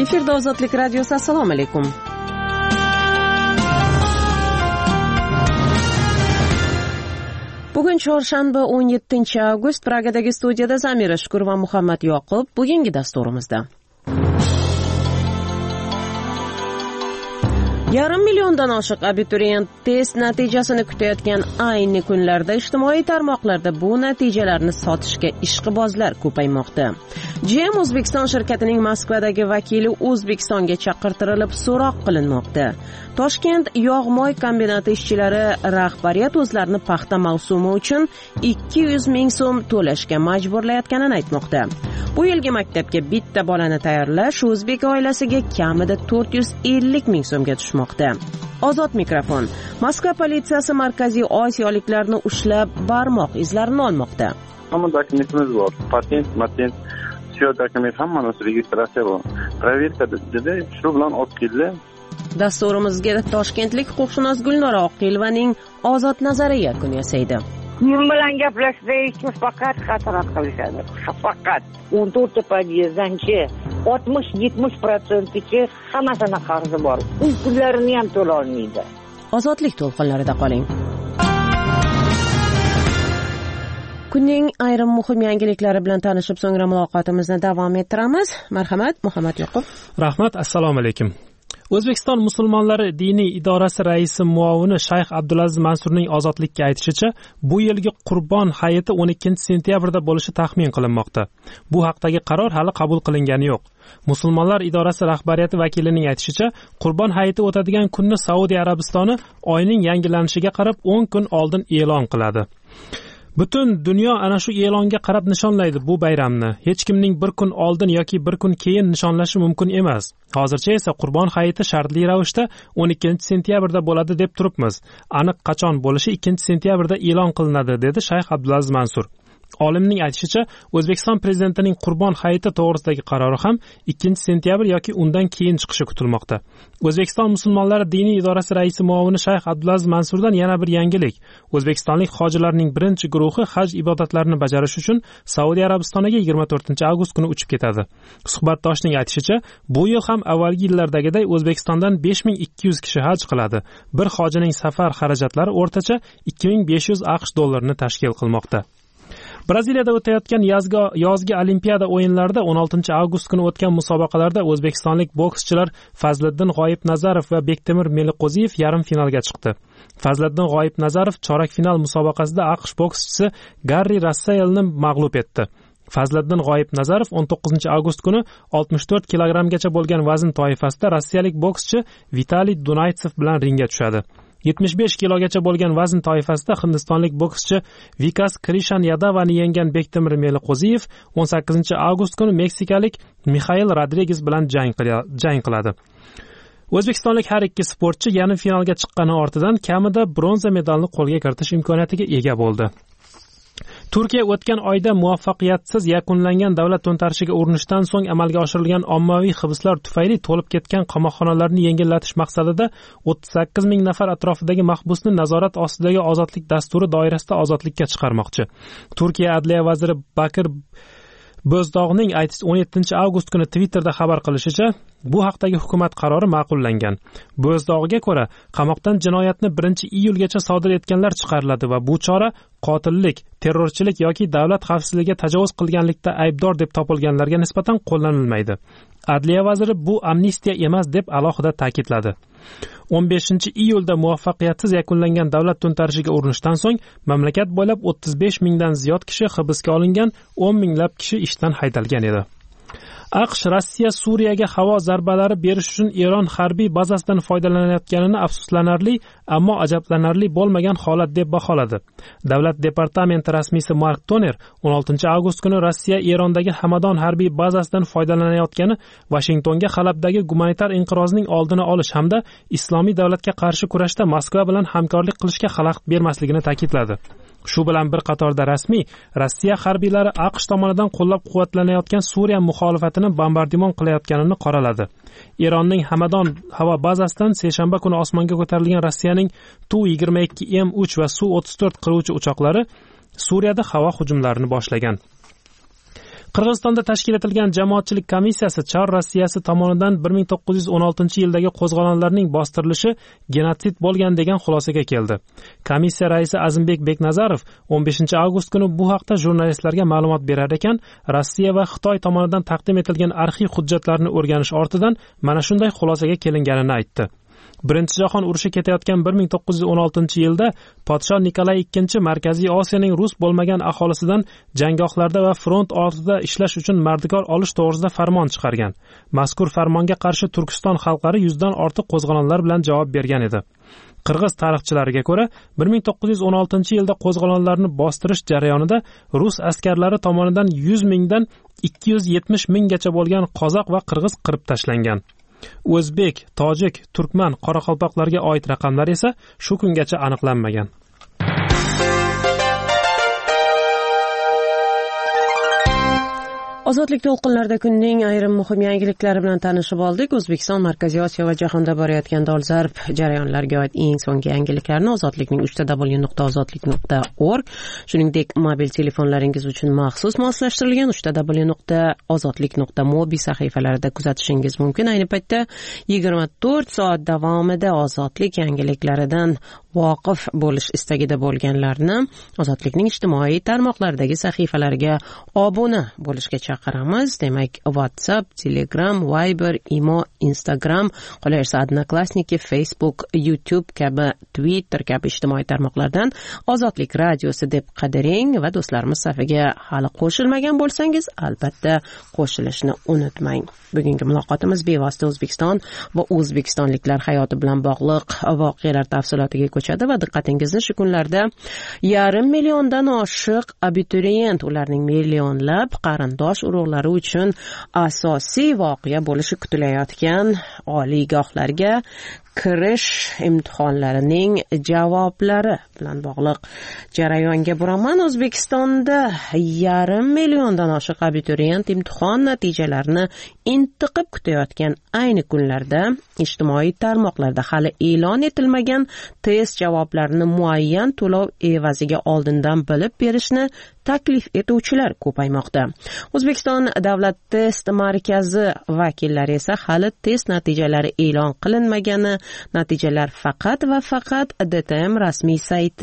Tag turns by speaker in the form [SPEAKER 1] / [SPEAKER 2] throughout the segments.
[SPEAKER 1] Efirda Ozodlik radiosi. Assalomu alaykum. Bugun chorshanba 17-avgust. Pragadagi studiyada Zamira Shukur va Muhammad Yoqub. Bugungi dasturimizda 1,5 milliondan oshiq abituriyent test natijasini kutayotgan ayni kunlarda ijtimoiy tarmoqlarda bu natijalarni sotishga ishqibozlar ko'paymoqda. GM O'zbekiston shirkatining Moskvadagi vakili O'zbekistonga chaqirtirilib so'roq qilinmoqda. Toshkent yog'-moy kombinati ishchilari rahbariyat o'zlarini paxta mavsumi uchun 200 ming so'm to'lashga majburlayotganini aytmoqda. Bu yilgi maktabga bitta bolani tayyorlash o'zbek oilasiga kamida 450 ming so'mga tushmoqda. Ozod mikrofon. Moskva politsiyasi Markaziy Osiyoliklarni ushlab barmoq izlarini olmoqda.
[SPEAKER 2] Hamma dokumentimiz bor. Patent, все dokument hammasi registratsiya bor. Proverka dedi, shu bilan olib keldi.
[SPEAKER 1] Dasturimizga toshkentlik huquqshunos Gulnora Oqilovaning ozod nazari yakun yasaydi.
[SPEAKER 3] Men bilan gaplashishda faqat hasrat qilishadi. Faqat 14 podyezddanchi 60-70%gacha hammasini qarzi bor. U pullarini ham to'la olmaydi.
[SPEAKER 1] Ozodlik to'lqinlarida qoling. Kunning ayrim muhim yangiliklari bilan tanishib, so'ngra muloqotimizni davom ettiramiz. Marhamat, Muhammad Yoqub.
[SPEAKER 4] Rahmat, assalomu alaykum. O'zbekiston musulmonlari diniy idorasi raisi muovini Shayx Abdulaziz Mansurning ozodlikka aytishicha, bu yilgi Qurbon hayiti 12-sentyabrda bo'lishi taxmin qilinmoqda. Bu haqdagi qaror hali qabul qilingani yo'q. Musulmonlar idorasi rahbariyati vakilining aytishicha, Qurbon hayiti o'tadigan kunni Saudiya Arabistoni oyning yangilanishiga qarab 10 kun oldin e'lon qiladi. Butun dunyo ana shu e'longa qarab nishonlaydi bu bayramni. Hech kimning bir kun oldin yoki bir kun keyin nishonlashi mumkin emas. Hozircha esa Qurbon hayiti shartli ravishda 12-sentyabrda bo'ladi deb turibmiz. Aniq qachon bo'lishi 2-sentyabrda e'lon qilinadi, dedi Shayx Abdulaziz Mansur. Olimning aytishicha, O'zbekiston prezidentining Qurbon hayiti to'g'risidagi qarori ham 2-sentyabr yoki undan keyin chiqishi kutilmoqda. O'zbekiston musulmonlari diniy idorasi raisi muovini Shayx Abdulaziz Mansurdan yana bir yangilik. O'zbekistonlik hojilarning birinchi guruhi haj ibodatlarini bajarish uchun Saudiya Arabistoniga 24-avgust kuni uchib ketadi. Suhbatdoshning aytishicha, bu yil ham avvalgi yillardagiday O'zbekistondan 5200 kishi haj qiladi. Bir hojining safar xarajatlari o'rtacha 2500 AQSh dollarini tashkil qilmoqda. Braziliyada o'tayotgan yozgi Olimpiada o'yinlarida 16-avgust kuni o'tgan musobaqalarda o'zbekistonlik bokschilar Fazliddin G'oyibnazarov va Bektemir Meliqo'ziyev yarim finalga chiqdi. Fazliddin G'oyibnazarov chorak final musobaqasida AQSh bokschisi Garri Rassellni mag'lub etdi. Fazliddin G'oyibnazarov 19-avgust kuni 64 kilogramgacha bo'lgan vazn toifasida rossiyalik bokschi Vitaliy Dunaytsev bilan ringga tushadi. 75 kilogacha bo'lgan vazn toifasida hindistonlik bokschi Vikas Krishan Yadavani yenggan Bektemir Meliqo'ziyev 18-avgust kuni meksikalik Mixail Rodriges bilan jang qiladi. O'zbekistonlik har ikki sportchi yarim finalga chiqqani ortidan kamida bronza medalni qo'lga kiritish imkoniyatiga ega bo'ldi. Turkiya o'tgan oyda muvaffaqiyatsiz yakunlangan davlat to'ntarishiga urinishdan so'ng amalga oshirilgan ommaviy hibslar tufayli to'lib ketgan qamoqxonalarni yengillatish maqsadida 38 ming nafar atrofidagi mahbusni nazorat ostidagi ozodlik dasturi doirasida ozodlikka chiqarmoqchi. Turkiya adliya vaziri Bakir Bo'zdog'ning 17-avgust kuni Twitterda xabar qilishicha, bu haqdagi hukumat qarori ma'qullangan. Bo'zdog'ga ko'ra, qamoqdan jinoyatni 1-iyulgacha sodir etganlar chiqariladi va bu chora qotillik, terrorchilik yoki davlat xavfsizligiga tajovuz qilganlikda aybdor deb topilganlarga nisbatan qo'llanilmaydi. Adliya vaziri bu amnistiya emas deb alohida ta'kidladi. 15-iyulda muvaffaqiyatsiz yakunlangan davlat to'ntarishiga urinishdan so'ng mamlakat bo'ylab 35 mingdan ziyod kishi hibsga olingan, 10 minglab kishi ishdan haydalgan edi. AQSh Rossiya Suriyaga havo zarbalari berish uchun Eron harbiy bazasidan foydalanayotganini afsuslanarli, ammo ajablanarli bo'lmagan holat deb baholadi. Davlat departamenti rasmiysi Mark Toner 16-avgust kuni Rossiya Erondagi Hamadon harbiy bazasidan foydalanayotgani Vashingtonga Halabdagi gumanitar inqirozning oldini olish hamda islomiy davlatga qarshi kurashda Moskva bilan hamkorlik qilishga xalaqit bermasligini ta'kidladi. Shu bilan bir qatorda rasmiy Rossiya harbiylari AQSh tomonidan qo'llab-quvvatlanayotgan Suriya muxolifatini bombardimon qilayotganini qoraladi. Eronning Hamadon havo bazasidan seshanba kuni osmonga ko'tarilgan Rossiyaning Tu-22M3 va Su-34 qiruvchi uchoqlari Suriyada havo hujumlarini boshlagan. Qirg'izistonda tashkil etilgan jamoatchilik komissiyasi Char Rossiyasi tomonidan 1916-yildagi qo'zg'olonlarning bostirilishi genotsid bo'lgan degan xulosaga keldi. Komissiya raisi Azimbek Beknazarov 15-avgust kuni bu haqda jurnalistlarga ma'lumot berar ekan, Rossiya va Xitoy tomonidan taqdim etilgan arxiv hujjatlarni o'rganish ortidan mana shunday xulosaga kelinganini aytdi. Birinchi jahon urushi ketayotgan 1916-yilda podsho Nikolay II Markaziy Osiyoning rus bo'lmagan aholisidan janggohlarda va front ortida ishlash uchun mardikor olish to'g'risida farmon chiqargan. Mazkur farmonga qarshi Turkiston xalqlari 100 dan ortiq qo'zg'olonlar bilan javob bergan edi. Qirg'iz tarixchilariga ko'ra, 1916-yilda qo'zg'olonlarni bostirish jarayonida rus askarlari tomonidan 100 mingdan 270 minggacha bo'lgan qozoq va qirg'iz qirib tashlangan. O'zbek, tojik, turkman, qoraqalpoqlarga oid raqamlar esa shu kungacha aniqlanmagan.
[SPEAKER 1] Ozodlik to'lqinlarida kunning ayrim muhim yangiliklari bilan tanishib oldik. O'zbekiston, Markaziy Osiyo va jahonda borayotgan dolzarb jarayonlarga oid eng so'nggi yangiliklarni ozodlikning www.ozodlik.org, shuningdek mobil telefonlaringiz uchun maxsus moslashtirilgan www.ozodlik.mobi sahifalarida kuzatishingiz mumkin. Ayni paytda 24 soat davomida ozodlik yangiliklaridan voqif bo'lish istagida bo'lganlarni ozodlikning ijtimoiy tarmoqlardagi sahifalariga obuna bo'lishga chaqiramiz. Demak, WhatsApp, Telegram, Viber, Imo, Instagram, qolaversa Odnoklassniki, Facebook, YouTube kabi, Twitter kabi ijtimoiy tarmoqlardan Ozodlik radiosi deb qidiring va do'stlarimiz safiga hali qo'shilmagan bo'lsangiz, albatta qo'shilishni unutmang. Bugungi muloqotimiz bevosita O'zbekiston va o'zbekistonliklar hayoti bilan bog'liq voqealar tafsilotiga ko'chadi va diqqatingizni shu kunlarda 500 milliondan oshiq abituriyent, ularning millionlab qarindosh urug'lari uchun asosiy voqea bo'lishi kutilayotgan oliygohlarga kirish imtihonlarining javoblari bilan bog'liq jarayonga buraman. O'zbekistonda 500 milliondan oshiq abituriyent imtihon natijalarini intiqib kutayotgan ayni kunlarda ijtimoiy tarmoqlarda hali e'lon etilmagan test javoblarini muayyan to'lov evaziga oldindan bilib berishni taklif etuvchilar ko'paymoqda. O'zbekiston davlat test markazi vakillari esa hali test natijalari e'lon qilinmagani, natijalar faqat va faqat DTM rasmiy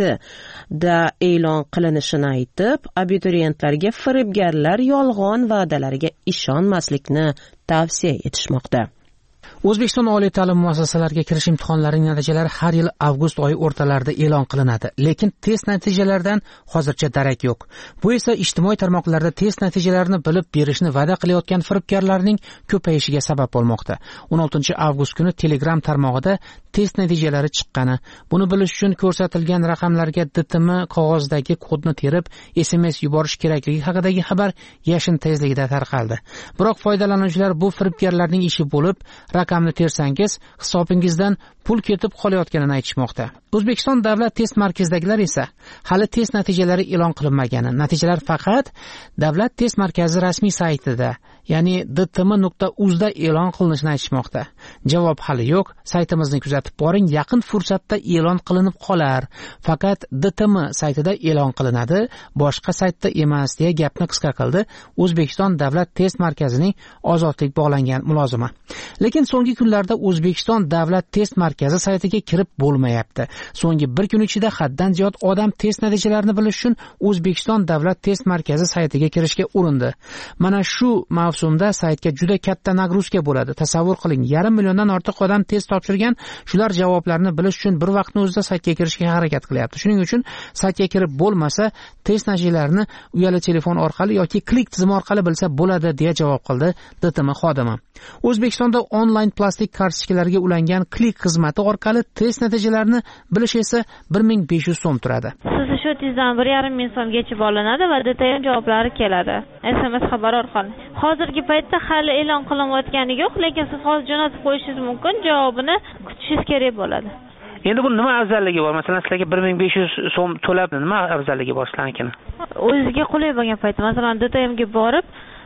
[SPEAKER 1] saytida e'lon qilinishini aytib, abituriyentlarga firibgarlar yolg'on va'dalariga ishonmaslikni tavsiya etishmoqda.
[SPEAKER 5] O'zbekiston oliy ta'lim muassasalariga kirish imtihonlarining natijalari har yil avgust oyi o'rtalarida e'lon qilinadi, lekin test natijalaridan hozircha darak yo'q. Bu esa ijtimoiy tarmoqlarda test natijalarini bilib berishni va'da qilayotgan firibgarlarning ko'payishiga sabab bo'lmoqda. 16 avgust kuni Telegram tarmog'ida test natijalari chiqqani, buni bilish uchun ko'rsatilgan raqamlarga DTM qog'ozdagi kodni terib SMS yuborish kerakligi haqidagi xabar yashin tezligida tarqaldi. Biroq foydalanuvchilar bu firibgarlarning ishi bo'lib, raqamni tersangiz hisobingizdan pul ketib qolayotganini aytishmoqda. O'zbekiston davlat test markazidagilar esa hali test natijalari e'lon qilinmagani, natijalar faqat davlat test markazi rasmiy saytida, ya'ni dtm.uz da e'lon qilinishini aytishmoqda. Javob hali yo'q, saytimizni kuzatib boring, yaqin fursatda e'lon qilinib qolar. Faqat DTM saytida e'lon qilinadi, boshqa saytda emas deya gapni qisqa qildi O'zbekiston davlat test markazining ozodlik bog'langan mulozimi. Lekin so'nggi kunlarda O'zbekiston davlat test markazi saytiga kirib bo'lmayapti. So'nggi bir kun ichida haddan ziyod odam test natijalarini bilish uchun O'zbekiston davlat test markazi saytiga kirishga urindi. Mana shu mavsumda saytga juda katta nagruzka bo'ladi. Tasavvur qiling, 500 milliondan ortiq odam test topshirgan, shular javoblarini bilish uchun bir vaqtni o'zida saytga kirishga harakat qilyapti. Shuning uchun saytga kirib bo'lmasa, test natijalarini uyali telefon orqali yoki klik tizimi orqali bilsa bo'ladi, deya javob qildi DTM xodimi. O'zbekistonda onlayn plastik kartochkalarga ulangan klik xizmati orqali test natijalarini bilish esa 1500 so'm turadi.
[SPEAKER 6] Siz shu tizdan 1,5 ming so'mgacha olinadi va DTM javoblari keladi SMS xabar orqali. Hozirgi paytda hali e'lon qilinayotgani yo'q, lekin siz hozir jo'natib qo'yishingiz mumkin, javobini kutishingiz kerak bo'ladi.
[SPEAKER 5] Endi bu nima afzalligi bor? Masalan, sizlarga 1500 so'm to'lab nima afzalligi bor sizlarnikini?
[SPEAKER 6] O'zingizga qulay bo'lgan paytda, masalan, DTM ga borib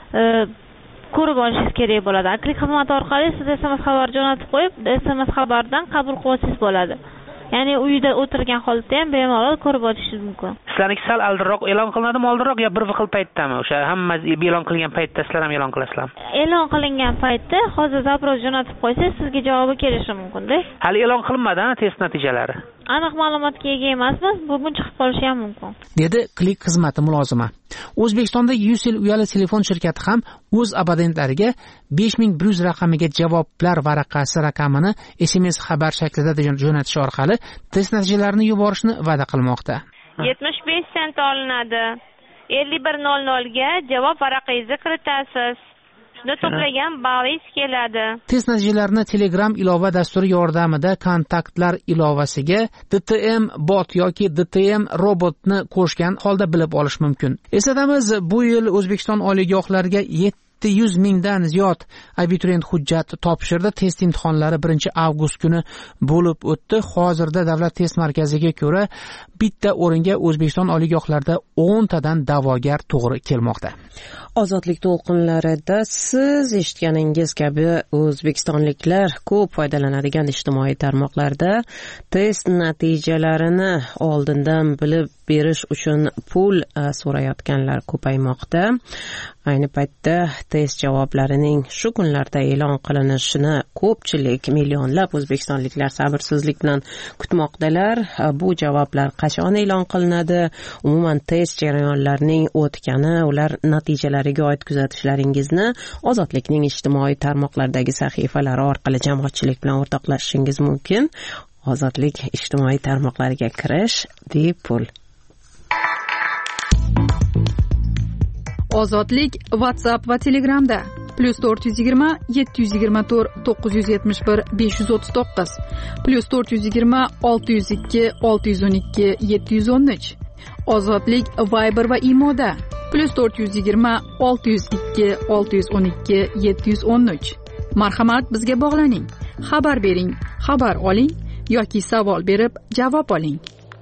[SPEAKER 6] ko'rib olishingiz kerak bo'ladi. Klik xizmati orqali siz SMS xabar jo'natib qo'yib, SMS xabardan qabul qilsangiz bo'ladi. Ya'ni uyda o'tirgan holda ham bemalol ko'rib olishingiz mumkin.
[SPEAKER 7] sizlarniki sal oldinroq e'lon qilinadimi, oldinroq yo bir xil paytdami? O'sha hamma e'lon qilgan paytda sizlar ham e'lon qilasizlarmi?
[SPEAKER 6] E'lon qilingan paytda hozir zaпрос jo'natib qo'ysangiz sizga javobi kelishi mumkin-da.
[SPEAKER 7] Hali e'lon qilinmadi test natijalari.
[SPEAKER 6] Aniq ma'lumotga ega emasmiz, bugun chiqib qolishi ham mumkin,
[SPEAKER 5] dedi Click xizmati mulozimi. O'zbekistonda Ucell uyali telefon shirkati ham o'z abonentlariga 5100 raqamiga javoblar varaqasi raqamini SMS xabar shaklida jo'natish orqali test natijalarini yuborishni va'da qilmoqda.
[SPEAKER 6] 75 sent olinadi. 51:00 ga javob varaqangizni kiritasiz. Shunda to'plagan ballingiz keladi.
[SPEAKER 5] Test natijalarini Telegram ilova dasturi yordamida kontaktlar ilovasiga DTM bot yoki DTM robotni qo'shgan holda bilib olish mumkin. Eslatamiz, bu yil O'zbekiston oliygohlariga 700 mingdan ziyod abituriyent hujjat topshirdi. Test imtihonlari 1-avgust kuni bo'lib o'tdi. Hozirda Davlat test markaziga ko'ra bitta o'ringa O'zbekiston oliygohlarida 10 tadan da'vogar to'g'ri kelmoqda.
[SPEAKER 1] Ozodlik to'lqinlarida siz eshitganingiz kabi o'zbekistonliklar ko'p foydalanadigan ijtimoiy tarmoqlarda test natijalarini oldindan bilib berish uchun pul so'rayotganlar ko'paymoqda. Ayni paytda test javoblarining shu kunlarda e'lon qilinishini ko'pchilik, millionlab o'zbekistonliklar sabrsizlik bilan kutmoqdalar. Bu javoblar qachon e'lon qilinadi? Umuman test jarayonlarining o'tgani, ular natijalariga oid kuzatishlaringizni Ozodlikning ijtimoiy tarmoqlardagi sahifalari orqali jamoatchilik bilan o'rtoqlashishingiz mumkin. Ozodlik ijtimoiy tarmoqlariga kirish bepul.
[SPEAKER 8] Ozodlik WhatsApp va Telegramda +420 724 971 539 +420 602 612 713. Ozodlik Viber va Imoda +420 602 612 713. Marhamat, bizga bog'laning. Xabar bering, xabar oling yoki savol berib javob oling.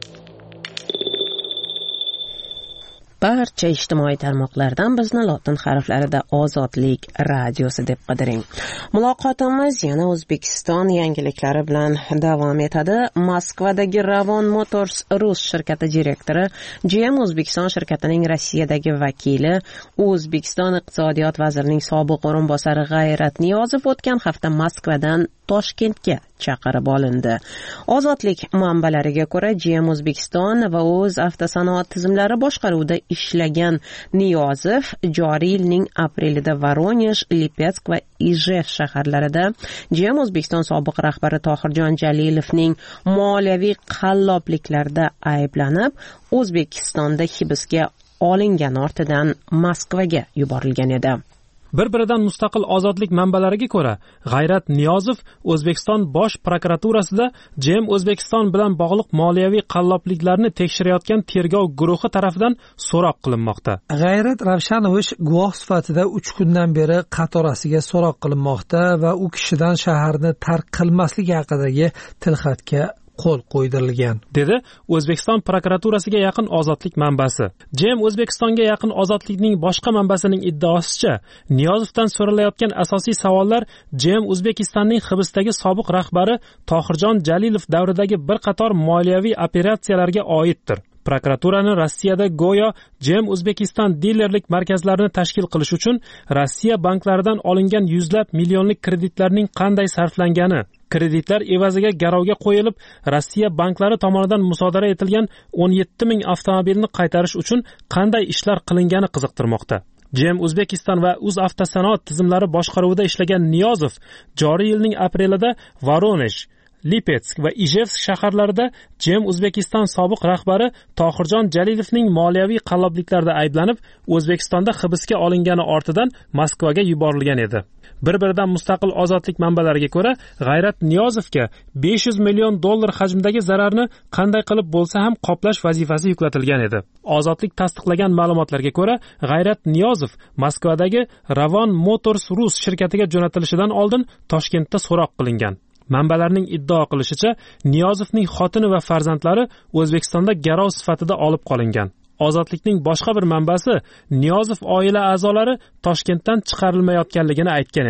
[SPEAKER 1] Barcha ijtimoiy tarmoqlardan bizni lotin harflarida Ozodlik radiosi deb qidiring. Muloqotimiz yana O'zbekiston yangiliklari bilan davom etadi. Moskvadagi Ravon Motors Rus shirkati direktori, GM O'zbekiston shirkatining Rossiyadagi vakili, O'zbekiston iqtisodiyot vazirining sobiq o'rinbosari G'ayrat Niyozov o'tgan hafta Moskvadan Toshkentga chaqirib olindi. Ozodlik manbalariga ko'ra, GM O'zbekiston va o'z avtosanoat tizimlari boshqaruvida ishlagan Niyozov joriy yilning aprelida Voronezh, Lipetsk va Ijevsk shaharlarida GM O'zbekiston sobiq rahbari Tohirjon Jalilovning moliyaviy qallobliklarda ayblanib, O'zbekistonda hibsga olingani ortidan Moskvaga yuborilgan edi.
[SPEAKER 4] Bir-biridan mustaqil ozodlik manbalariga ko'ra, G'ayrat Niyozov O'zbekiston bosh prokuraturasida GM O'zbekiston bilan bog'liq moliyaviy qallobliklarni tekshirayotgan tergov guruhi tarafidan so'roq qilinmoqda.
[SPEAKER 9] G'ayrat Ravshanovich guvoh sifatida 3 kundan beri qatorasiga so'roq qilinmoqda va u kishidan shaharni tark qilmasligi haqidagi tilxatga qo'l qo'ydirilgan,
[SPEAKER 4] dedi O'zbekiston prokuraturasiga yaqin ozodlik manbasi. GM O'zbekistonga yaqin ozodlikning boshqa manbasining iddaosicha, Niyozovdan so'ralayotgan asosiy savollar GM O'zbekistonning hibsdagi sobiq rahbari Tohirjon Jalilov davridagi bir qator moliyaviy operatsiyalarga oiddir. Prokuraturani Rossiyada go'yo GM O'zbekiston dilerlik markazlarini tashkil qilish uchun Rossiya banklaridan olingan yuzlab millionlik kreditlarning qanday sarflangani, kreditlar evaziga garovga qo'yilib, Rossiya banklari tomonidan musodara etilgan 17 ming avtomobilni qaytarish uchun qanday ishlar qilingani qiziqtirmoqda. GM O'zbekiston va O'zavtosanoat tizimlari boshqaruvida ishlagan Niyozov joriy yilning aprelida Voronezh, Lipetsk va Ijevsk shaharlarida GM O'zbekiston sobiq rahbari Tohirjon Jalilovning moliyaviy qallobliklarda ayblanib, O'zbekistonda hibsga olingani ortidan Moskvaga yuborilgan edi. Bir-biridan mustaqil ozodlik manbalariga ko'ra, G'ayrat Niyozovga $500 million hajmidagi zararni qanday qilib bo'lsa ham qoplash vazifasi yuklatilgan edi. Ozodlik tasdiqlagan ma'lumotlarga ko'ra, G'ayrat Niyozov Moskvadagi Ravon Motors Rus shirkatiga jo'natilishidan oldin Toshkentda so'roq qilingan. Manbalarning iddao qilishicha, Niyozovning xotini va farzandlari O'zbekistonda garov sifatida olib qolingan. Ozodlikning boshqa bir manbasi Niyozov oila a'zolari Toshkentdan chiqarilmayotganligini aytgan edi.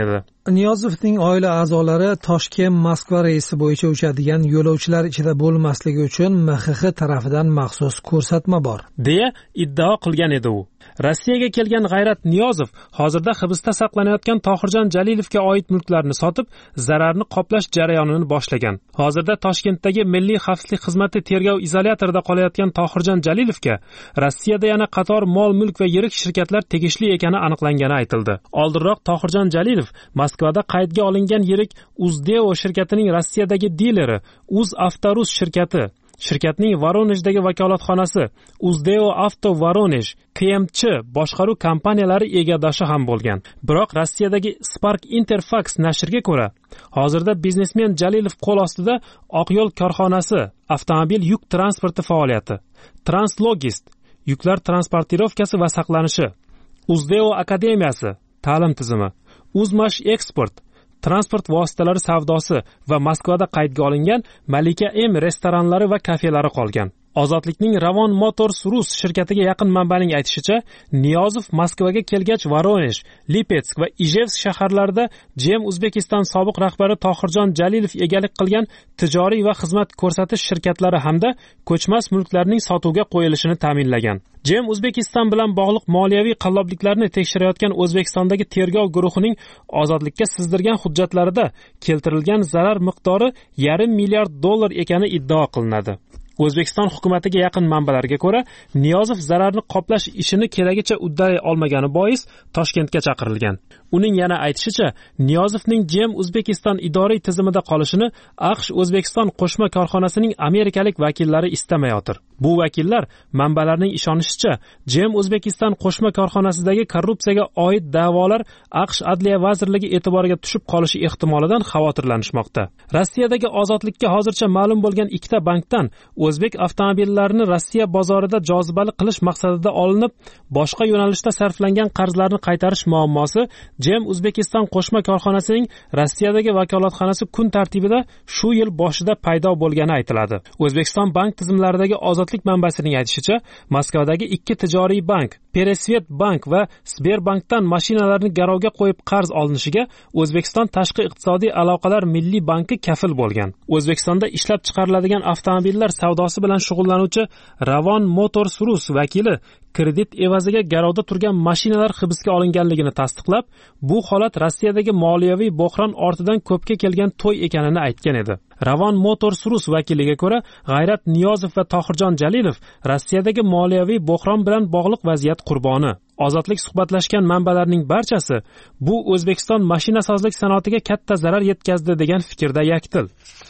[SPEAKER 9] Niyozovning oila a'zolari Toshkent Moskva reysi bo'yicha uchadigan yo'lovchilar ichida bo'lmasligi uchun MXX tarafidan maxsus ko'rsatma bor, deya
[SPEAKER 4] iddao qilgan edi u. Rossiyaga kelgan G'ayrat Niyozov hozirda hibsda saqlanayotgan Tohirjon Jalilovga oid mulklarni sotib, zararni qoplash jarayonini boshlagan. Hozirda Toshkentdagi Milliy xavfsizlik xizmati tergov izolyatorida qolayotgan Tohirjon Jalilovga Rossiyada yana qator mol-mulk va yirik shirkatlar tegishli ekani aniqlangani aytildi. Oldinroq Tohirjon Jalilov Moskvada qaydga olingan yirik Uzdeo shirkatining Rossiyadagi dileri UzAvtorus shirkatning Voronejdagi vakolatxonasi Uzdeo Avto Voronej KMC boshqaruv kompaniyalari egadoshi ham bo'lgan. Biroq Rossiyadagi Spark Interfax nashriga ko'ra, hozirda biznesmen Jalilov qo'l ostida Oqyo'l korxonasi, avtomobil yuk transporti faoliyati, Translogist, yuklar transportirovkasi va saqlanishi, Uzdeo akademiyasi, ta'lim tizimi, Uzmash Export, transport vositalari savdosi va Moskvada qaydga olingan Malika M restoranlari va kafelari qolgan. Ozodlikning Ravon Motors Rus shirkatiga yaqin manbaning aytishicha, Niyozov Moskvaga kelgach Voronej, Lipetsk va Ijevsk shaharlarida GM Uzbekistan sobiq rahbari Tohirjon Jalilov egalik qilgan tijoriy va xizmat ko'rsatish shirkatlari hamda ko'chmas mulklarning sotuvga qo'yilishini ta'minlagan. GM Uzbekistan bilan bog'liq moliyaviy qallobliklarni tekshirayotgan O'zbekistondagi tergov guruhining ozodlikka sizdirgan hujjatlarida keltirilgan zarar miqdori $500 million ekani iddao qilinadi. O'zbekiston hukumatiga yaqin manbalarga ko'ra, Niyozov zararni qoplash ishini kelagicha uddalay olmagani bois Toshkentga chaqirilgan. Uning yana aytishicha, Niyozovning GM Uzbekistan idoriy tizimida qolishini AQSh O'zbekiston qo'shma korxonasining amerikalik vakillari istamayotir. Bu vakillar manbalarning ishonishicha, GM Uzbekistan qo'shma korxonasidagi korrupsiyaga oid da'volar AQSh Adliya vazirligi e'tiboriga tushib qolishi ehtimolidan xavotirlanishmoqda. Rossiyadagi ozodlikka hozircha ma'lum bo'lgan ikkita bankdan o'zbek avtomobillarini Rossiya bozorida jozibali qilish maqsadida olinib, boshqa yo'nalishda sarflangan qarzlarni qaytarish muammosi GM Uzbekistan qo'shma korxonasining Rossiyadagi vakolatxonasi kun tartibida shu yil boshida paydo bo'lgani aytiladi. O'zbekiston bank tizimlaridagi ozodlik manbasining aytishicha, Moskvadagi ikki tijoriy bank, Peresvet bank va Sberbankdan mashinalarni garovga qo'yib qarz olinishiga O'zbekiston Tashqi iqtisodiy aloqalar milliy banki kafil bo'lgan. O'zbekistonda ishlab chiqariladigan avtomobillar savdosi bilan shug'ullanuvchi Ravon Motors Rus vakili kredit evaziga garovda turgan mashinalar hibsga olinganligini tasdiqlab, bu holat Rossiyadagi moliyaviy bo'hron ortidan ko'pga kelgan to'y ekanini aytgan edi. Ravon Motors Rus vakiliga ko'ra, G'ayrat Niyozov va Tohirjon Jalilov Rossiyadagi moliyaviy bo'hron bilan bog'liq vaziyat qurboni. Ozodlik suhbatlashgan manbalarning barchasi bu O'zbekiston mashinasozlik sanoatiga katta zarar yetkazdi degan fikrda yaktil.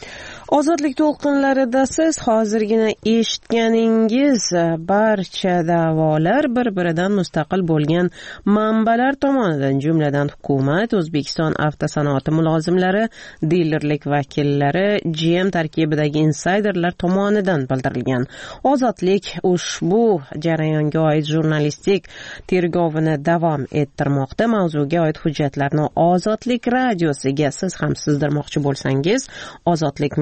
[SPEAKER 1] Ozodlik to'lqinlarida siz hozirgina eshitganingiz barcha da'volar bir-biridan mustaqil bo'lgan manbalar tomonidan, jumladan hukumat, O'zbekiston avtosanoati mulozimlari, dilerlik vakillari, GM tarkibidagi insayderlar tomonidan bildirilgan. Ozodlik ushbu jarayonga oid jurnalistik tergovini davom ettirmoqda. Mavzuga oid hujjatlarni Ozodlik radiosiga siz ham sizdirmoqchi bo'lsangiz, Ozodlik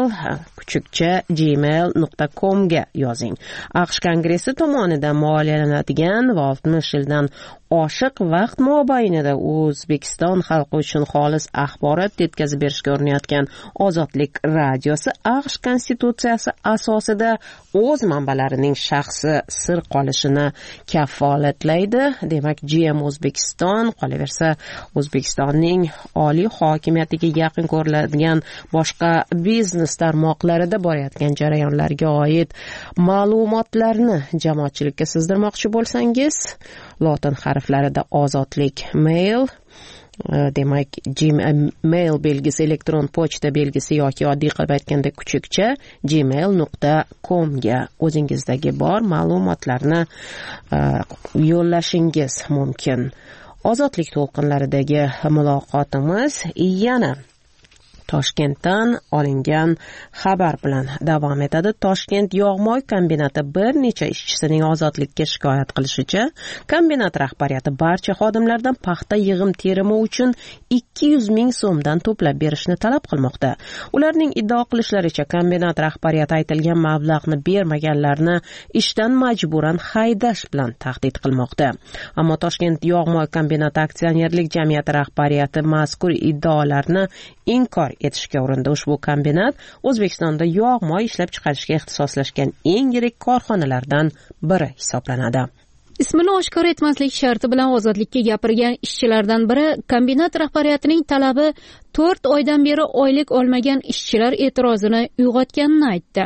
[SPEAKER 1] @gmail.com ga yozing. AQSh Kongressi tomonidan moliyalanadigan va 60 yildan oshiq vaqt mobaynida O'zbekiston xalqi uchun xolis axborot yetkazib berishga urinayotgan Ozodlik radiosi AQSh konstitutsiyasi asosida o'z manbalarining shaxsi sir qolishini kafolatlaydi. Demak, GM O'zbekiston, qolaversa O'zbekistonning oliy hokimiyatiga yaqin ko'riladigan boshqa biznes tarmoqlarida borayotgan jarayonlarga oid ma'lumotlarni jamoatchilikka sizdirmoqchi bo'lsangiz, lotin harflarida ozodlik mail, demak gmail belgisi, elektron pochta belgisi yoki oddiy qilib aytganda kuchukcha gmail.com ga o'zingizdagi bor ma'lumotlarni yo'llashingiz mumkin. Ozodlik to'lqinlaridagi muloqotimiz yana Toshkentdan olingan xabar bilan davom etadi. Toshkent yog'moy kombinati bir necha ishchisining ozodlikka shikoyat qilishicha, kombinat rahbariyati barcha xodimlardan paxta yig'im terimi uchun 200 ming so'mdan to'plab berishni talab qilmoqda. Ularning iddao qilishlaricha, kombinat rahbariyati aytilgan mablag'ni bermaganlarni ishdan majburan haydash bilan tahdid qilmoqda. Ammo Toshkent yog'moy kombinati aksionerlik jamiyati rahbariyati mazkur iddaolarni inkor etishga urindi. Ushbu kombinat O'zbekistonda yog'moy ishlab chiqarishga ixtisoslashgan eng yirik korxonalardan biri hisoblanadi.
[SPEAKER 8] Ismini oshkor etmaslik sharti bilan ozodlikka gapirgan ishchilardan biri kombinat rahbariyatining talabi 4 oydan beri oylik olmagan ishchilar e'tirozini uyg'otganini aytdi.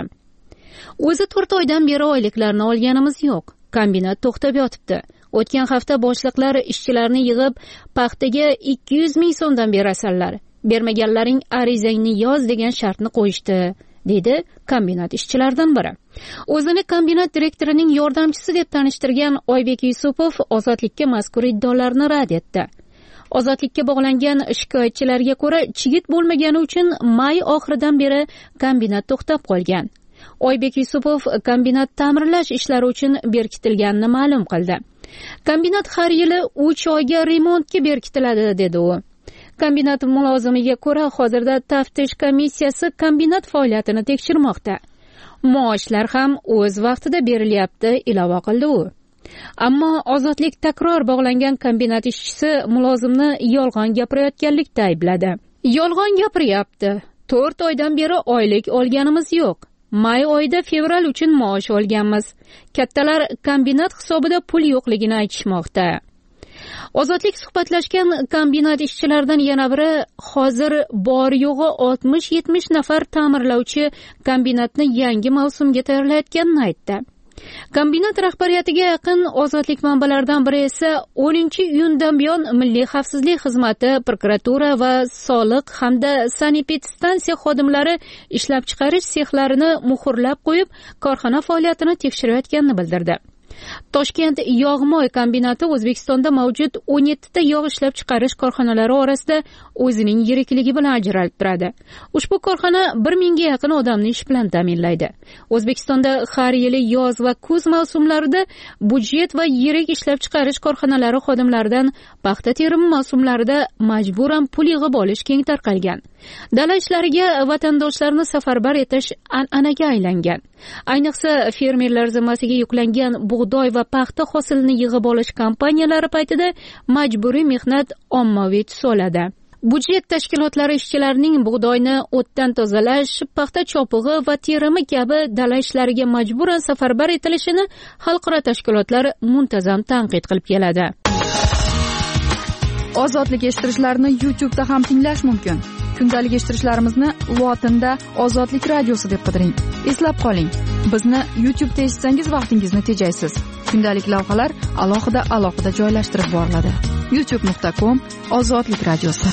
[SPEAKER 8] O'zi 4 oydan beri oyliklarni olganimiz yo'q. Kombinat to'xtab yotibdi. O'tgan hafta boshliqlar ishchilarni yig'ib, paxtaga 200 ming so'mdan berasanlar. Bermaganlaring arizangni yoz degan shartni qo'yishdi, dedi kombinat ishchilaridan biri. O'zini kombinat direktorining yordamchisi deb tanishtirgan Oybek Yusupov ozodlikka mazkur iddaolarni rad etdi. Ozodlikka bog'langan shikoyatchilarga ko'ra, chigit bo'lmagani uchun may oxiridan beri kombinat to'xtab qolgan. Oybek Yusupov kombinat ta'mirlash ishlari uchun berkitilganini ma'lum qildi. Kombinat har yili 3 oyga remontga berkitiladi, dedi u. Kombinat mulozimiga ko'ra, hozirda taftish komissiyasi kombinat faoliyatini tekshirmoqda. Maoshlar ham o'z vaqtida berilyapti, ilova qildi u. Ammo ozodlik takror bog'langan kombinat ishchisi mulozimni yolg'on gapirayotganlikda aybladi. Yolg'on gapiryapti. 4 oydan beri oylik olganimiz yo'q. May oyida fevral uchun maosh olganmiz. Kattalar kombinat hisobida pul yo'qligini aytishmoqda. Ozodlik suhbatlashgan kombinat ishchilaridan yana biri hozir bor yo'g'i 60-70 nafar ta'mirlovchi kombinatni yangi mavsumga tayyorlayotganini aytdi. Kombinat rahbariyatiga yaqin ozodlik manbalaridan biri esa 10-iyundan buyon Milliy xavfsizlik xizmati, prokuratura va soliq hamda sanepidstansiya xodimlari ishlab chiqarish sexlarini muhrlab qo'yib, korxona faoliyatini tekshirayotganini bildirdi. Toshkent yog'moy kombinati O'zbekistonda mavjud 17 ta yog' ishlab chiqarish korxonalari orasida o'zining yirikligi bilan ajralib turadi. Ushbu korxona 1000 ga yaqin odamni ish bilan ta'minlaydi. O'zbekistonda har yili yoz va kuz mavsumlarida budjet va yirik ishlab chiqarish korxonalari xodimlaridan paxta terimi mavsumlarida majburan pul yig'ib olish keng tarqalgan. Dala ishlariga vatandoshlarni safarbar etish an'anaga aylangan. Ayniqsa fermerlar zimmasiga yuklangan bug'doy va paxta hosilini yig'ib olish kampaniyalari paytida majburiy mehnat ommaviy tus oladi. Budjet tashkilotlari ishchilarining bug'doyni o'tdan tozalash, paxta chopig'i va terimi kabi dala ishlariga majburan safarbar etilishini xalqaro tashkilotlar muntazam tanqid qilib keladi. Ozodlik eshittirishlarni YouTube'da ham tinglash mumkin. Kundalik eshittirishlarimizni lotinda Ozodlik radiosi deb qidiring. Eslab qoling, bizni YouTube'da eshitsangiz vaqtingizni tejaysiz. Kundalik lavhalar alohida joylashtirib boriladi. youtube.com/Ozodlik radiosi.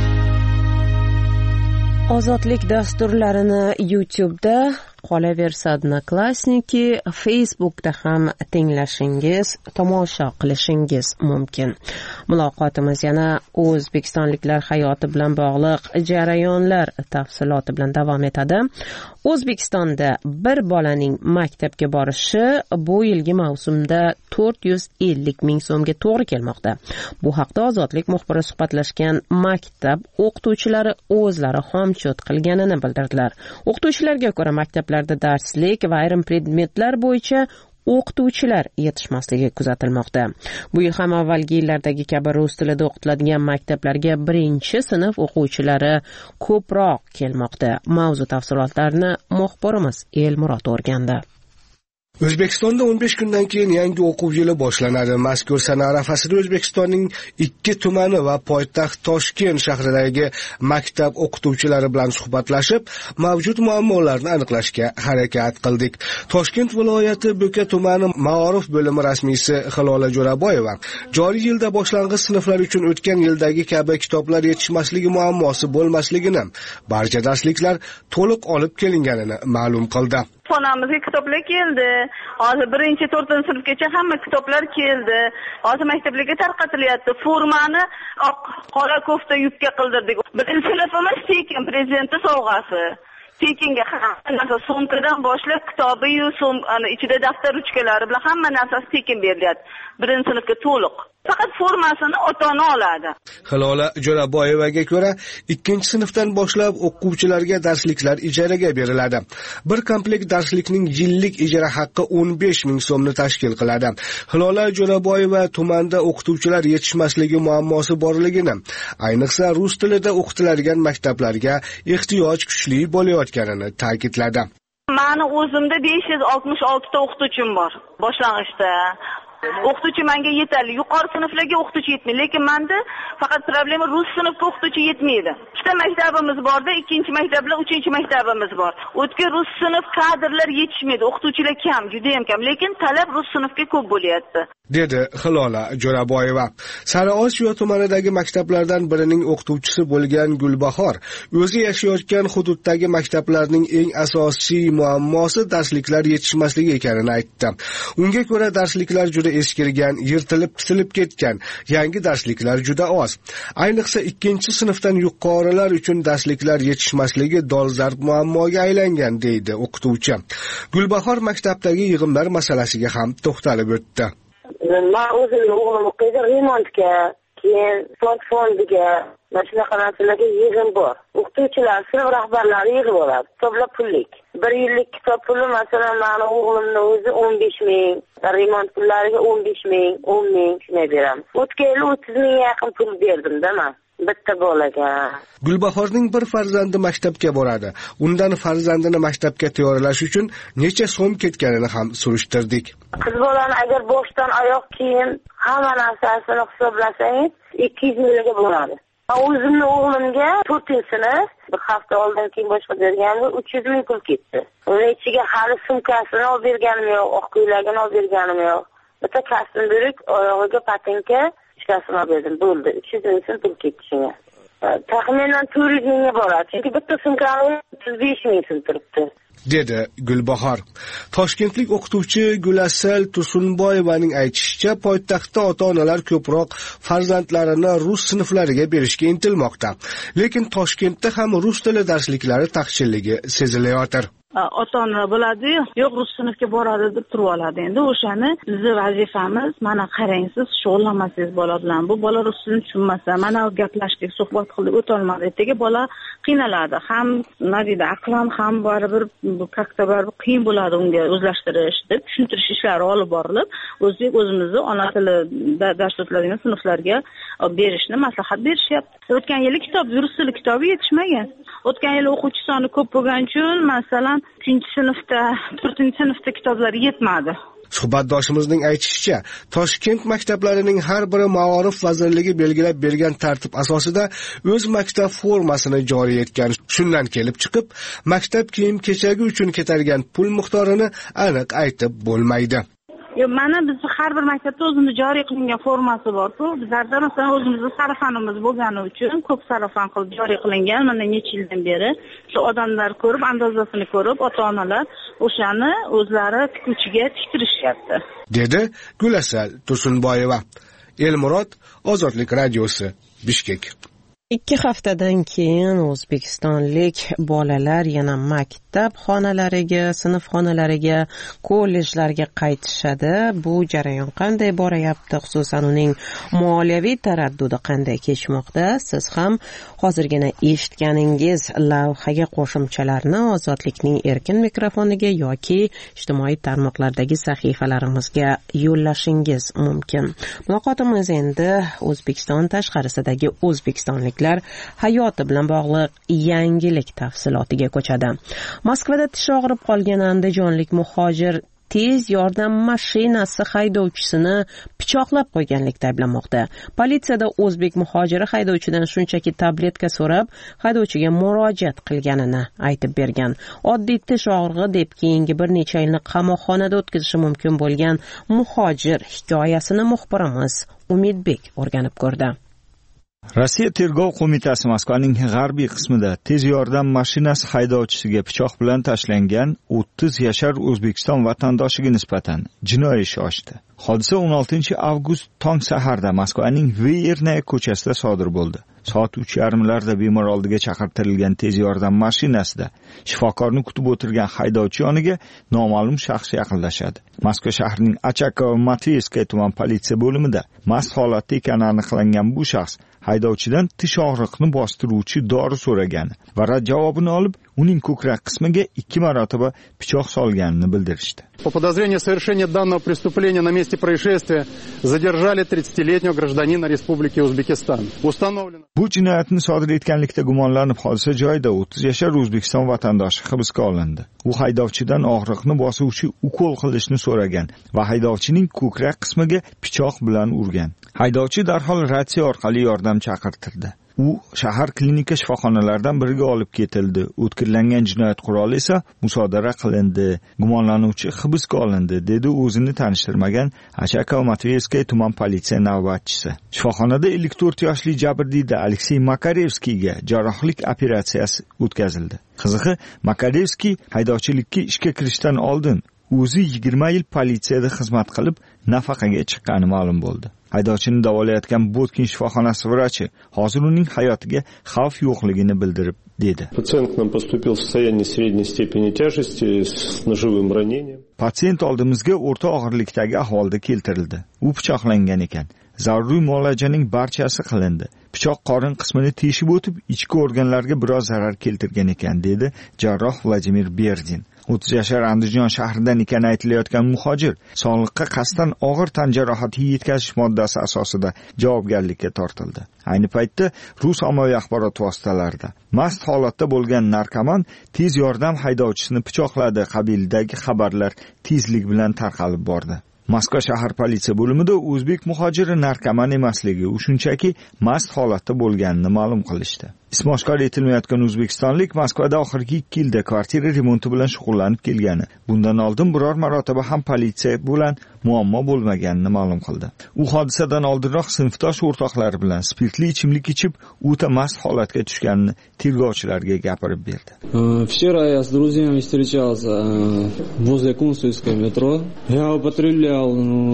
[SPEAKER 1] Ozodlik dasturlarini YouTube'da, qolaversa Odnoklassniki, Facebook'da ham tinglashingiz, tomosha qilishingiz mumkin. Muloqotimiz yana o'zbekistonliklar hayoti bilan bog'liq jarayonlar tafsiloti bilan davom etadi. O'zbekistonda bir bolaning maktabga borishi bu yilgi mavsumda 450 ming so'mga to'g'ri kelmoqda. Bu haqda Ozodlik muxbiri suhbatlashgan maktab o'qituvchilari o'zlari xomchot qilganini bildirdilar. O'qituvchilarga ko'ra, maktablarda darslik va ayrim predmetlar bo'yicha o'qituvchilar yetishmasligi kuzatilmoqda. Bu yil ham avvalgi yillardagi kabi rus tilida o'qitiladigan maktablarga 1-sinf o'quvchilari ko'proq kelmoqda. Mavzu tafsilotlarini muxbirimiz Elmurod o'rgandi.
[SPEAKER 10] O'zbekistonda 15 kundan keyin yangi o'quv yili boshlanadi. Mazkur sana arafasida O'zbekistonning 2 tumani va poytaxt Toshkent shahridagi maktab o'qituvchilari bilan suhbatlashib, mavjud muammolarni aniqlashga harakat qildik. Toshkent viloyati Bo'ka tumani Ma'orif bo'limi rasmiysi Hilola Jo'raboyeva joriy yilda boshlang'ich sinflar uchun o'tgan yildagi kabi kitoblar yetishmasligi muammosi bo'lmasligini, barcha darsliklar to'liq olib kelinganini ma'lum qildi.
[SPEAKER 11] Xonamizga kitoblar keldi. Hozir 1-4 sinfgacha hamma kitoblar keldi. Hozir maktablarga tarqatilyapti. Formani oq qora kofta yubka qildirdik. Birinchi sinfimiz tekin, prezidentning sovg'asi. Tekinga hamma narsa sumkadan boshlab kitobi-yu ichida daftar ruchkalari bilan hamma narsasi tekin berilyapti. Birinchi sinfga to'liq. Faqat formasini ota-ona oladi.
[SPEAKER 10] Hilola Jo'raboyevaga ko'ra, 2-sinfdan boshlab o'quvchilarga darsliklar ijaraga beriladi. Bir komplekt darslikning yillik ijara haqqi 15 ming so'mni tashkil qiladi. Hilola Jo'raboyeva tumanda o'qituvchilar yetishmasligi muammosi borligini, ayniqsa rus tilida o'qitiladigan maktablarga ehtiyoj kuchli bo'layotganini ta'kidladi.
[SPEAKER 11] Meni o'zimda 566 ta o'qituvchim bor boshlang'ishda. O'qituvchi menga yetadi. Yuqori sinflarga o'qituvchi yetmaydi, lekin menda faqat problema rus sinfga o'qituvchi yetmaydi. Ikkita maktabimiz borda, 2-maktablar, 3-maktabimiz bor. O'tga rus sinf kadrlar yetishmaydi, o'qituvchilar kam, juda ham kam, lekin talab rus sinfga ko'p bo'lyapti,
[SPEAKER 10] dedi Hilola Jo'raboyeva. Sariosiyo tumanidagi maktablardan birining o'qituvchisi bo'lgan Gulbahor o'zi yashayotgan hududdagi maktablarning eng asosiy muammosi darsliklar yetishmasligi ekanini aytdi. Unga ko'ra darsliklar juda eskirgan, yirtilib ketgan, yangi darsliklar juda oz. Ayniqsa 2-sinfdan yuqorilar uchun darsliklar yetishmasligi dolzarb muammoga aylangan, deydi o'qituvchi. Gulbahor maktabdagi yig'imlar masalasiga ham to'xtalib o'tdi.
[SPEAKER 12] Men o'zimni o'g'lim o'qiydi, remontga, keyin sport fondiga, mana shunaqa narsalarga yig'im bor. O'qituvchilar, sinf rahbarlari yig'ib oladi. To'plab pullik. 1 yillik kitob puli, masalan, meni o'g'limning o'zi 15 ming, remont pullariga 15 ming, 10 ming shunday beraman. O'tgan yil 30 ming yaqin pul berdim-da men. Bitta bolaga.
[SPEAKER 10] Gulbahorning bir farzandi maktabga boradi. Undan farzandini maktabga tayyorlash uchun necha so'm ketganini ham surishtirdik.
[SPEAKER 12] Qiz bolani agar boshdan oyoq kiyim hamma narsasini hisoblasangiz 200 mingga bo'ladi. O'zimni o'g'limga 4-sinf bir hafta oldin keyin boshqa berganimda 300 ming pul ketdi. Uning ichiga hali sumkasini olib berganim yo'q, oq ko'ylagini olib berganim yo'q. Bitta kostyum berib, oyog'iga patinka ishkasini olib berdim. Bo'ldi. 300 ming so'm pul ketdi shunga. Taxminan 400 mingga boradi. Chunki bitta sumkani 35 ming so'm turibdi,
[SPEAKER 10] dedi Gulbahor. Toshkentlik o'qituvchi Gulasal Tursunboyevaning aytishicha, poytaxtda ota-onalar ko'proq farzandlarini rus sinflariga berishga intilmoqda. Lekin Toshkentda ham rus tili darsliklari taqchilligi sezilayotir.
[SPEAKER 11] Ota-ona bo'ladi-yu, yo'q rus sinfga boradi deb turib oladi. Endi o'shani bizning vazifamiz, mana qarang, siz shug'ullanmasangiz bola bilan, bu bola rus tilini tushunmasa, mana gaplashdik, suhbat qildik, o'ta olmadi. Ertaga bola qiynaladi. Ham nima deydi, aqlan ham baribir katta baribir qiyin bo'ladi unga o'zlashtirish deb tushuntirish ishlari olib borilib, o'zimizni ona tilida dars o'tiladigan sinflarga berishni maslahat berishyapti. O'tgan yili kitob, rus tili kitobi yetishmagan. O'tgan yil o'quvchi soni ko'p bo'lgani uchun, masalan, 3-sinfda, 4-sinfda kitoblar yetmadi.
[SPEAKER 10] Suhbatdoshimizning aytishicha, Toshkent maktablarining har biri Ma'orif vazirligi belgilab bergan tartib asosida o'z maktab formasini joriy etgan. Shundan kelib chiqib, maktab kiyim-kechagi uchun ketargan pul miqdorini aniq aytib bo'lmaydi.
[SPEAKER 11] Mana biz har bir maktabda o'zimiz joriy qilingan formasi bor-ku. Bizlarda masalan o'zimizning sarafanimiz bo'lgani uchun ko'p sarafan qilib joriy qilingan. Mana necha yildan beri shu odamlar ko'rib, andozasini ko'rib, ota-onalar o'shani o'zlari tikuvchiga tiktirishyapti,
[SPEAKER 10] dedi Gulasal Tursunboyeva. Elmurod, Ozodlik radiosi, Bishkek.
[SPEAKER 1] 2 haftadan keyin o'zbekistonlik bolalar yana maktab xonalariga, sinf xonalariga, kollejlarga qaytishadi. Bu jarayon qanday borayapti, xususan uning moliyaviy taraddudi qanday kechmoqda? Siz ham hozirgina eshitganingiz lavhaga qo'shimchalarni Ozodlikning erkin mikrofoniga yoki ijtimoiy tarmoqlardagi sahifalarimizga yo'llashingiz mumkin. Muloqotimiz endi O'zbekiston tashqarisidagi o'zbekistonlik hayoti bilan bog'liq yangilik tafsilotiga ko'chadi. Moskvada tishi og'rib qolgan andijonlik muhojir tez yordam mashinasi haydovchisini pichoqlab qo'yganlikda ayblanmoqda. Politsiyada o'zbek muhojiri haydovchidan shunchaki tabletka so'rab, haydovchiga murojaat qilganini aytib bergan. Oddiy tish og'rig'i deb keyingi bir necha yilni qamoqxonada o'tkazishi mumkin bo'lgan muhojir hikoyasini muxbirimiz Umidbek o'rganib ko'rdi.
[SPEAKER 13] Rossiya tergov qo'mitasi Moskvaning g'arbiy qismida tez yordam mashinasi haydovchisiga pichoq bilan tashlangan 30 yashar O'zbekiston vatandoshiga nisbatan jinoiy ish ochdi. Hodisa 16 avgust tong saharda Moskvaning Vernaya ko'chasida sodir bo'ldi. Soat 3:30larda bemor oldiga chaqirtirilgan tez yordam mashinasida shifokorni kutib o'tirgan haydovchi yoniga noma'lum shaxs yaqinlashadi. Moskva shahrining Achakov-Matveyskaya tuman politsiya bo'limida mast holatda ekani aniqlangan bu shaxs haydovchidan tish og'riqni bostiruvchi dori so'ragan va rad javobini olib, uning ko'krak qismiga 2 marotaba pichoq solganini bildirishdi.
[SPEAKER 14] По подозрению в совершении данного преступления на месте происшествия задержали 30-летнего гражданина Республики Узбекистан. Установлено.
[SPEAKER 13] Bu jinoyatni sodir etganlikda gumonlanib hodisa joyida 30 yashar O'zbekiston vatandoshi hibsga olindi. U haydovchidan og'riqni bosuvchi ukol qilishni so'ragan va haydovchining ko'krak qismiga pichoq bilan urgan. Haydovchi darhol ratsiya orqali yordam chaqirtirdi. U shahar klinika shifoxonalaridan biriga olib ketildi. O'tkirlangan jinoyat quroli esa musodara qilindi. Gumonlanuvchi hibsga olindi, dedi o'zini tanishtirmagan Achakov-Matveyskaya tuman politsiya navbatchisi. Shifoxonada 54 yoshli jabrdiyda Aleksey Makarevskiyga jarrohlik operatsiyasi o'tkazildi. Qizig'i, Makarevskiy haydovchilikka ishga kirishdan oldin o'zi 20 yil politsiyada xizmat qilib, nafaqaga chiqqani ma'lum bo'ldi. Haydovchini davolayotgan Botkin shifoxonasi vrachi hozir uning hayotiga xavf yo'qligini bildirib dedi.
[SPEAKER 15] Пациент к нам поступил в состоянии средней степени тяжести с ножевым ранением.
[SPEAKER 13] Pacient oldimizga o'rta og'irlikdagi ahvolda keltirildi. U pichoqlangan ekan. Zaruriy muolajaning barchasi qilindi. Pichoq qorin qismini teshib o'tib, ichki organlarga biroz zarar keltirgan ekan, dedi jarroh Vladimir Berdin. 30 yashar Andijon shahridan ekani aytilayotgan muhojir sog'liqqa qasddan og'ir tan jarohati yetkazish moddasi asosida javobgarlikka tortildi. Ayni paytda Rus ommaviy axborot vositalarida mast holatda bo'lgan narkoman tez yordam haydovchisini pichoqladi qabilidagi xabarlar tezlik bilan tarqalib bordi. Moskva shahar politsiya bo'limida o'zbek muhojiri narkoman emasligi, u shunchaki mast holatda bo'lganini ma'lum qilishdi. Ismi oshkor etilmayotgan o'zbekistonlik Moskvada oxirgi 2 yilda kvartira remonti bilan shug'ullanib kelgani, bundan oldin biror marotaba ham politsiya bilan muammo bo'lmaganini ma'lum qildi. U hodisadan oldinroq sinfdosh o'rtoqlari bilan spirtli ichimlik ichib, o'ta mast holatga tushganini tergovchilarga gapirib berdi.
[SPEAKER 16] Вчера я с друзьями встречался возле Кунцевского метро. Я употреблял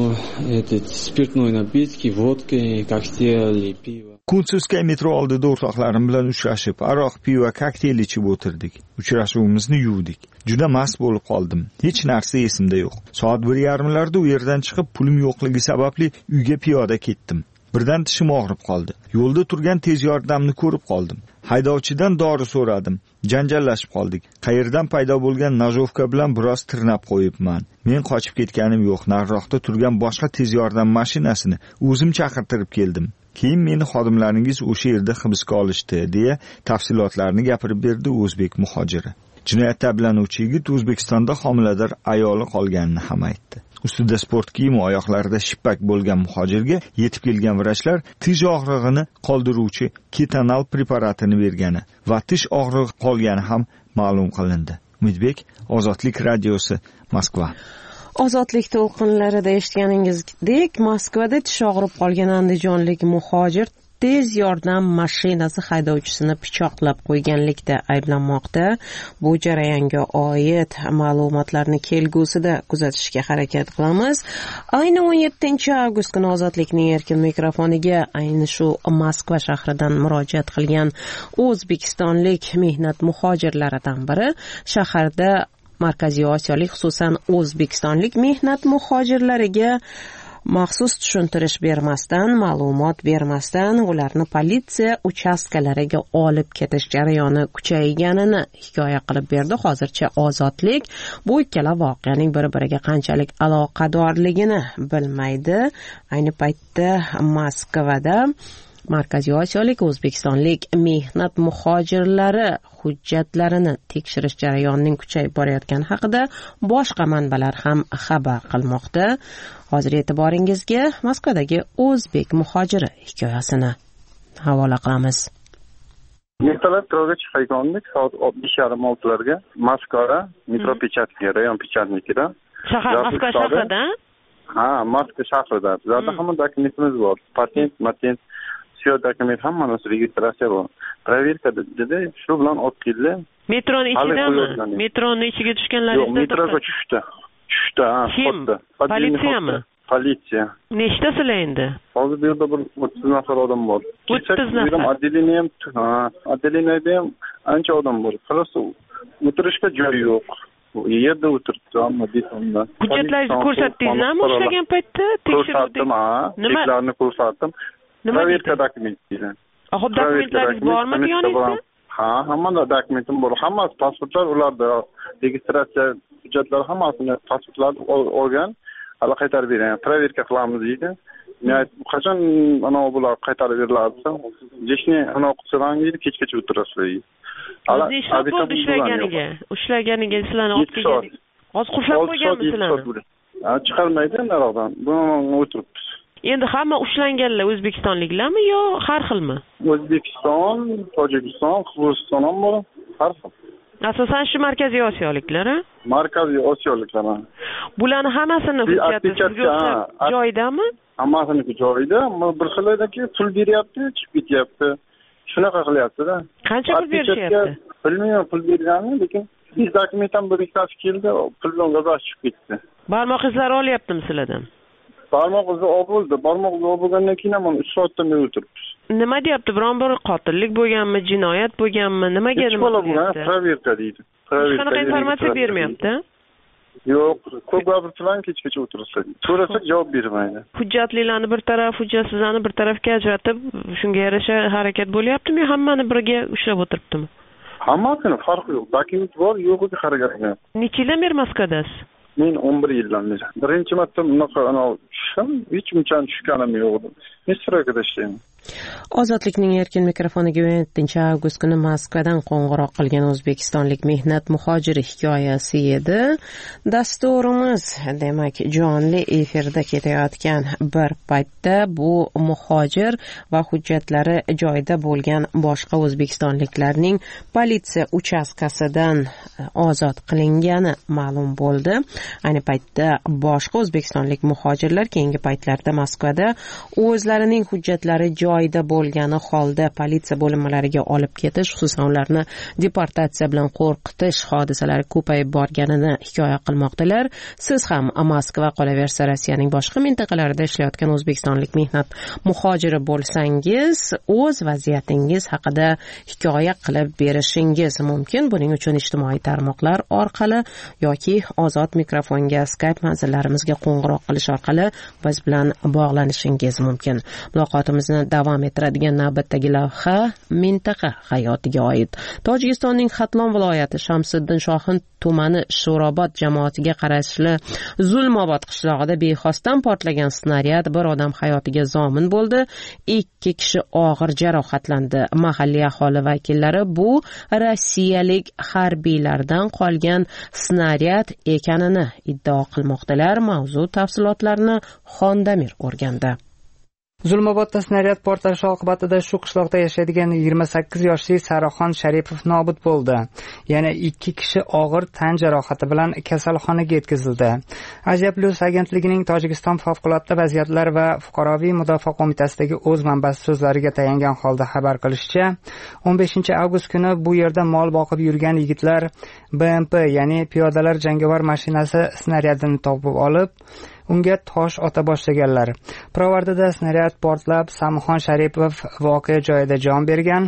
[SPEAKER 16] спиртные напитки, водки, коктейли, пиво.
[SPEAKER 13] Kuntsuskaya metro oldida o'rtoqlarim bilan uchrashib, aroq, pivo, kokteyl ichib o'tirdik. Uchrashuvimizni yuvdik. Juda mast bo'lib qoldim. Hech narsa esimda yo'q. Soat 1:30larda u yerdan chiqib, pulim yo'qligi sababli uyga piyoda ketdim. Birdan tishim og'rib qoldi. Yo'lda turgan tez yordamni ko'rib qoldim. Haydovchidan dori so'radim. Janjallashib qoldik. Qayerdan paydo bo'lgan nojovka bilan biroz tirnab qo'yibman. Men qochib ketganim yo'q. Nariroqda turgan boshqa tez yordam mashinasini o'zim chaqirtirib keldim. Keyin meni xodimlaringiz o'sha yerda hibsga olishdi, deya tafsilotlarni gapirib berdi o'zbek muhojiri. Jinoyatda ayblanuvchi yigit O'zbekistonda homilador ayoli qolganini ham aytdi. Ustida sport kiyimi, oyoqlarida shippak bo'lgan muhojirga yetib kelgan vrachlar tish og'rig'ini qoldiruvchi ketanal preparatini bergani va tish og'rig'i qolgani ham ma'lum qilindi. Umidbek, Ozodlik radiosi, Moskva.
[SPEAKER 1] Ozodlik to'lqinlarida eshitganingizdek, Moskvada tish og'rib qolgan andijonlik muhojir tez yordam mashinasi haydovchisini pichoqlab qo'yganlikda ayblanmoqda. Bu jarayonga oid ma'lumotlarni kelgusida kuzatishga harakat qilamiz. Ayni 17-avgust kuni Ozodlikning erkin mikrofoniga ayni shu Moskva shahridan murojaat qilgan o'zbekistonlik mehnat muhojirlaridan biri shaharda Markaziy Osiyolik, xususan o'zbekistonlik mehnat muhojirlariga maxsus tushuntirish bermasdan, ma'lumot bermasdan ularni politsiya uchastkalariga olib ketish jarayoni kuchayganini hikoya qilib berdi. Hozircha Ozodlik bu ikkala voqeaning bir-biriga qanchalik aloqadorligini bilmaydi. Ayni paytda Moskvada Markaziy Osiyolik o'zbekistonlik mehnat muhojirlari hujjatlarini tekshirish jarayonining kuchayib borayotgani haqida boshqa manbalar ham xabar qilmoqda. Hozir e'tiboringizga Moskvadagi o'zbek muhojiri hikoyasini havola qilamiz.
[SPEAKER 2] Ertalab metroga chiqayotgandik, soat 5:30-6larda Moskvada metro pechatga, rayon pechatnikida.
[SPEAKER 1] Shahar Moskva shahrida?
[SPEAKER 2] Ha, Moskva shahrida. Bizda ham dokumentimiz bor. Patent Sio dokument hammani registratsiya bor. Proverka dedi, shu bilan olib keldi.
[SPEAKER 1] Metroni ichidami? Metroni ichiga tushganlaringizda?
[SPEAKER 2] Yo'q, metroga tushdi.
[SPEAKER 1] Kim? Politsiyami?
[SPEAKER 2] Politsiya.
[SPEAKER 1] Nechta sizlar endi?
[SPEAKER 2] Hozir bu yerda bir 30 nafar odam bor.
[SPEAKER 1] 30 nafar.
[SPEAKER 2] Отделениеda ham ancha odam bor. Просто o'tirishga joy yo'q. Yerda o'tiribdi, ammo betonda.
[SPEAKER 1] Hujjatlaringizni ko'rsatdingizmi ushlagan paytda?
[SPEAKER 2] Ko'rsatdim, cheklarni ko'rsatdim. Proverka dokument deydi.
[SPEAKER 1] Hop, dokumentlaringiz bormi yoningizda?
[SPEAKER 2] Ha, hamma dokumentim bor. Hammasi pasportlar ularda, registratsiya hujjatlari hammasini pasportlarni olgan. Hali qaytarib bering. Proverka qilamiz deydi. Men qachon bular qaytarib beriladi? Jeshni qilsam deydi, kechgacha o'tirasizlar.
[SPEAKER 1] Hali ushlaganiga sizlarni olib kelgan. Hozir qulflab qo'yganmi sizlarni?
[SPEAKER 2] Chiqarmaydi naroqdan. Buni o'tiribmiz.
[SPEAKER 1] Endi hamma ushlanganlar o'zbekistonliklarmi yo har xilmi?
[SPEAKER 2] O'zbekiston, Tojikiston, Qirg'iziston ham bor, har xil.
[SPEAKER 1] Asosan shu Markaziy Osiyoliklar, a?
[SPEAKER 2] Markaziy Osiyoliklar.
[SPEAKER 1] Bularni hammasini hujjati joyidami?
[SPEAKER 2] Hammasiniki joyida, bir xildagi pul beryapti, chiqib ketyapti. Shunaqa qilyapti-da.
[SPEAKER 1] Qancha pul berishyapti?
[SPEAKER 2] Bilmayman pul berganini, lekin biz dokumentdan bir ikkitasi keldi, puldan g'azab chiqib ketdi.
[SPEAKER 1] Barmoq izlari olyaptimi sizlardan?
[SPEAKER 2] Barmoq izi olib bo'ldi. Barmoq izi olib bo'lgandan keyin ham 3 soatdan beri o'tiribmiz.
[SPEAKER 1] Nima deyapti? Biron bir qotillik bo'lganmi, jinoyat bo'lganmi, nimaga nima
[SPEAKER 2] deyapti? Proverka deydi.
[SPEAKER 1] Hech qanaqa informatsiya bermayapti.
[SPEAKER 2] Yo'q, ko'p gapirsalar kechgacha o'tirishadi. So'rasak javob bermaydi.
[SPEAKER 1] Hujjatlilarni bir taraf, hujjatsizlarni bir tarafga ajratib, shunga yarasha harakat bo'lyaptimi yo hammani birga ushlab o'tiribdimi?
[SPEAKER 2] Hammasini farqi yo'q. Dokument bor, yo'qiga harakat qilyapti.
[SPEAKER 1] Necha yildan beri Moskvadasiz?
[SPEAKER 2] Men 11 yildan beri. Birinchi marta bunaqa tushdim, hech bunchani tushganim yo'q edi. Isroilda ishlayman.
[SPEAKER 1] Ozodlikning erkin mikrofoniga 17-avgust kuni Moskvadan qo'ng'iroq qilgan o'zbekistonlik mehnat muhojiri hikoyasi edi. Dasturimiz, demak, jonli efirda ketayotgan bir paytda bu muhojir va hujjatlari joyida bo'lgan boshqa o'zbekistonliklarning politsiya uchastkasidan ozod qilingani ma'lum bo'ldi. Ayni paytda boshqa o'zbekistonlik muhojirlar keyingi paytlarda Moskvada o'zlarining hujjatlari joyida bo'lgani holda politsiya bo'linmalariga olib ketish, xususan ularni deportatsiya bilan qo'rqitish hodisalari ko'payib borganini hikoya qilmoqdalar. Siz ham Moskva, qolaversa Rossiyaning boshqa mintaqalarida ishlayotgan o'zbekistonlik mehnat muhojiri bo'lsangiz, o'z vaziyatingiz haqida hikoya qilib berishingiz mumkin. Buning uchun ijtimoiy tarmoqlar orqali yoki ozod mikrofonga Skype manzillarimizga qo'ng'iroq qilish orqali biz bilan bog'lanishingiz mumkin. Muloqotimizni davom ettiradigan navbatdagi lavha mintaqa hayotiga oid. Tojikistonning Xatlon viloyati Shamsiddin Shohin tumani Sho'robod jamoatiga qarashli Zulmobod qishlog'ida bexosdan portlagan snaryad bir odam hayotiga zomin bo'ldi. 2 kishi og'ir jarohatlandi. Mahalliy aholi vakillari bu rossiyalik harbiylardan qolgan snaryad ekanini iddao qilmoqdalar. Mavzu tafsilotlarini Xondamir o'rgandi.
[SPEAKER 17] Zulmobodda snaryad portlashi oqibatida shu qishloqda yashaydigan 28 yoshli Saraxon Sharipov nobud bo'ldi. Yana 2 kishi og'ir tan jarohati bilan kasalxonaga yetkazildi. Asia Plus agentligining Tojikiston favqulodda vaziyatlar va fuqaroviy mudofaa qo'mitasidagi o'z manbasi so'zlariga tayangan holda xabar qilishicha, 15-avgust kuni bu yerda mol boqib yurgan yigitlar BMP, ya'ni piyodalar jangovar mashinasi snaryadini topib olib, unga tosh ota boshlaganlar. Pirovardida snaryad portlab, Samxon Sharipov voqea joyida jon bergan.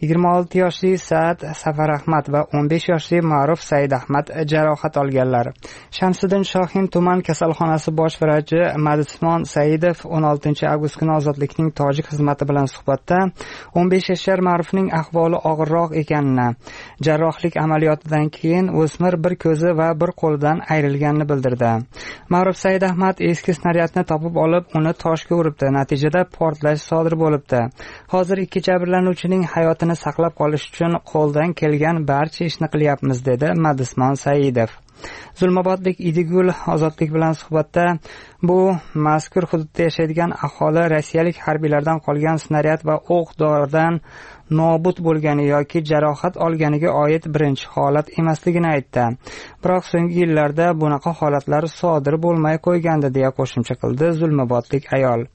[SPEAKER 17] 26 yoshli Saad Safar Ahmad va 15 yoshli Ma'ruf Said Ahmad jarohat olganlar. Shamsiddin Shohin tuman kasalxonasi bosh vrachi Madismon Saidov 16-avgust kuni Ozodlikning tojik xizmati bilan suhbatda 15 yashar Ma'rufning ahvoli og'irroq ekanini, jarrohlik amaliyotidan keyin o'smir bir ko'zi va bir qo'lidan ayrilganini bildirdi. Ma'ruf Said Ahmad eski snaryadni topib olib, uni toshga uribdi. Natijada portlash sodir bo'libdi. Hozir 2 jabrlanuvchining hayotini saqlab qolish uchun qo'ldan kelgan barcha ishni qilyapmiz, dedi Madismon Saidov. Zulmobodlik Idigul Ozodlik bilan suhbatda bu mazkur hududda yashaydigan aholi rossiyalik harbiylardan qolgan snaryad va o'q-doridan nobud bo'lgani yoki jarohat olganiga oid birinchi holat emasligini aytdi. Biroq so'nggi yillarda bunaqa holatlar sodir bo'lmay qo'ygandi, deya qo'shimcha qildi Zulmobodlik ayol.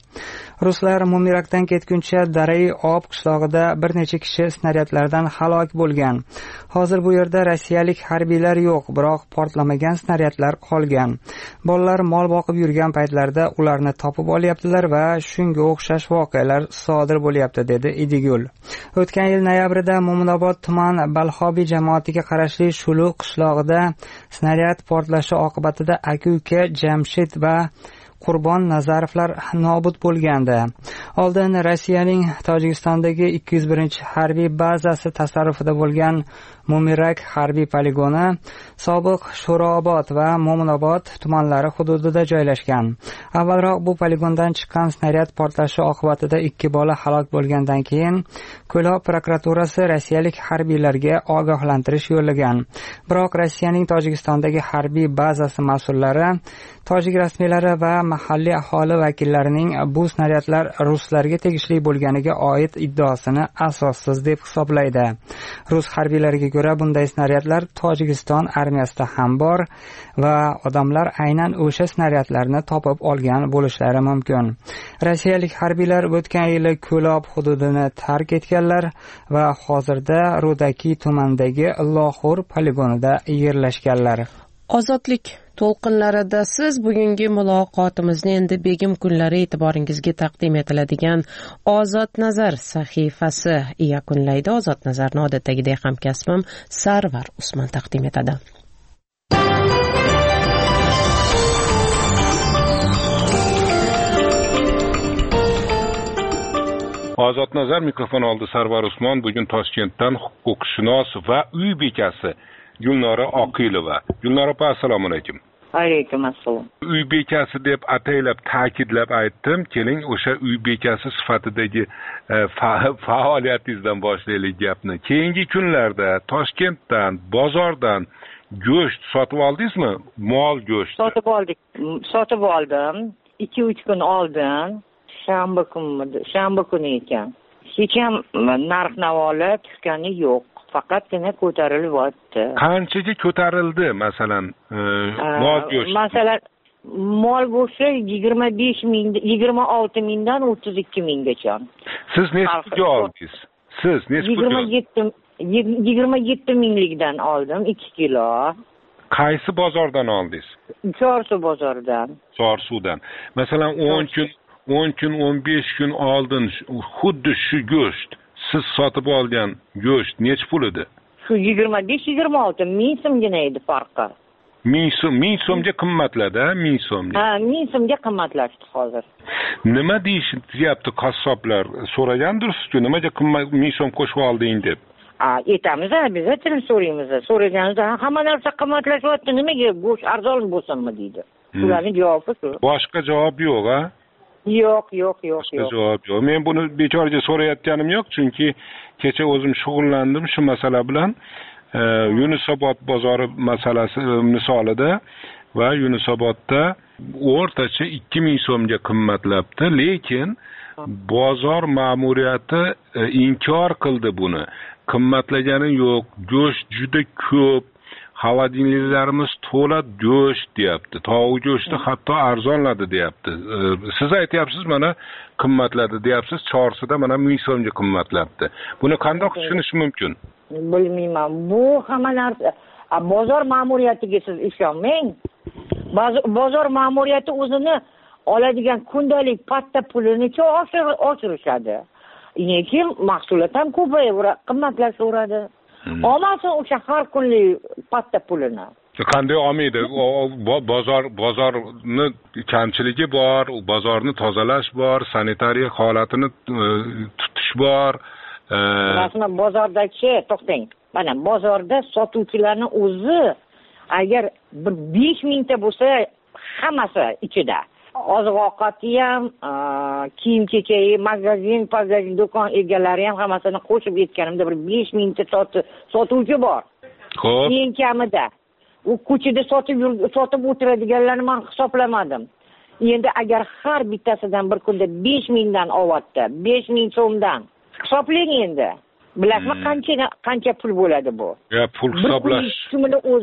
[SPEAKER 17] Ruslar Mumirakdan ketguncha Darai Ob qishlog'ida bir necha kishi snaryadlardan halok bo'lgan. Hozir bu yerda rossiyalik harbiylar yo'q, biroq portlamagan snaryadlar qolgan. Bolalar mol boqib yurgan paytlarda ularni topib olyaptilar va shunga o'xshash voqealar sodir bo'lyapti, dedi Idigul. O'tgan yil noyabrida Mo'minobod tuman Balhobiy jamoatiga qarashli Shulu qishlog'ida snaryad portlashi oqibatida aka-uka Jamshid va Qurbon Nazarovlar nobud bo'lgandi. Oldin Rossiyaning Tojikistondagi 201-harbiy bazasi tasarrufida bo'lgan Mumirak harbiy poligoni sobiq Sho'roobod va Mo'minobod tumanlari hududida joylashgan. Avvalroq bu poligondan chiqqan snaryad portlashi oqibatida 2 bola halok bo'lgandan keyin Ko'lob prokuraturasi rossiyalik harbiylarga ogohlantirish yo'llagan. Biroq Rossiyaning Tojikistondagi harbiy bazasi mas'ullari, tojik rasmiylari va mahalliy aholi vakillarining bu snaryadlar ruslarga tegishli bo'lganiga oid iddaosini asossiz deb hisoblaydi. Rus harbiylariga ko'ra bunday snaryadlar Tojikiston armiyasida ham bor va odamlar aynan o'sha snaryadlarni topib olgan bo'lishlari mumkin. Rossiyalik harbiylar o'tgan yili Ko'lob hududini tark etganlar va hozirda Rudaki tumanidagi Lohur poligonida yerlashganlar.
[SPEAKER 1] Ozodlik to'lqinlarida siz bugungi muloqotimizni endi begim kunlari e'tiboringizga taqdim etiladigan Ozod Nazar sahifasi yakunlaydi. Ozod Nazarni odatdagidek hamkasbim Sarvar Usmon taqdim etadi.
[SPEAKER 18] Ozod Nazar mikrofon oldi Sarvar Usmon. Bugun Toshkentdan huquqshunos va uy bekasi Gulnora Oqilova. Gulnora opa, assalomu alaykum.
[SPEAKER 3] Alaykum assalom.
[SPEAKER 18] Uy bekasi deb ataylab ta'kidlab aytdim. Keling, o'sha uy bekasi sifatidagi faoliyatingizdan boshlaylik gapni. Keyingi kunlarda Toshkentdan, bozordan go'sht sotib oldingizmi? Mol go'sht.
[SPEAKER 3] Sotib oldim. 2-3 kun oldin, shanba kuni ekan. Hech ham narx-navolar tushgani yo'q. Faqatgina ko'tarilib o'tdi.
[SPEAKER 18] Qanchaga ko'tarildi masalan mol go'shti?
[SPEAKER 3] Masalan, mol go'shti 26 mingdan 32 minggacha.
[SPEAKER 18] Siz nechga oldingiz? Siz nechga?
[SPEAKER 3] 27 minglikdan oldim 2 kilo.
[SPEAKER 18] Qaysi bozordan oldingiz?
[SPEAKER 3] Chorsu bozoridan.
[SPEAKER 18] Chorsuvdan. Masalan 10 kun 15 kun oldin xuddi shu go'sht siz sotib olgan go'sht nech pul edi?
[SPEAKER 3] Shu 25-26 ming so'mgina edi farqi.
[SPEAKER 18] Ming so'mga qimmatladi, ming so'mga.
[SPEAKER 3] Ha, ming so'mga qimmatlashdi hozir.
[SPEAKER 18] Nima deyapti qassoblar? So'ragandirsiz-ku, nimaga ming so'm qo'shib olding deb.
[SPEAKER 3] Aytamiz, biz aytib so'raymiz. So'raganimizda hamma narsa qimmatlashyapti, nimaga go'sht arzon bo'lsinmi deydi. Ularning javobi shu.
[SPEAKER 18] Boshqa javob yo'q, ha?
[SPEAKER 3] Yo'q.
[SPEAKER 18] Javob yo'q. Men buni bechoraga so'rayotganim yo'q, chunki kecha o'zim shug'ullandim shu masala bilan. Yunusobod bozori masalasi misolida va Yunusobodda o'rtacha 2000 so'mga qimmatlabdi, lekin bozor ma'muriyati inkor qildi buni. Qimmatlagani yo'q, go'sht juda ko'p. Xaladinliklarimiz to'la go'sht deyapti. Tovuq go'shti hatto arzonladi deyapti. Siz aytyapsiz mana qimmatladi deyapsiz. Chorsida mana 1000 so'mga qimmatlabdi. Buni qanday tushunish mumkin?
[SPEAKER 3] Bilmayman. Bu hamma narsa bozor ma'muriyatiga siz ishonmang. Bozor ma'muriyati o'zini oladigan kundalik patta pulini oshirishadi. Lekin mahsulot ham ko'payaveradi, qimmatlashaveradi. Olmasin o'sha har kunlik patta pulini.
[SPEAKER 18] Qanday olmaydi? Bozorni kamchiligi bor, bozorni tozalash bor, sanitariya holatini tutish bor.
[SPEAKER 3] Rasman bozordachi, to'xtang. Mana bozorda sotuvchilarning o'zi agar 5000 ta bo'lsa, hammasi ichida. Oziq-ovqati ham, kiyim-kechagi, magazin, do'kon egalari ham hammasini qo'shib aytganimda bir 5000 ta sotuvchi bor.
[SPEAKER 18] Xo'p.
[SPEAKER 3] Eng kamida. U ko'chada sotib o'tiradiganlarni men hisoblamadim. Endi agar har bittasidan bir kunda 5000 dan olyapti, 5000 so'mdan. Hisoblang endi. Bilasizmi qancha pul bo'ladi bu?
[SPEAKER 18] Pul hisoblash.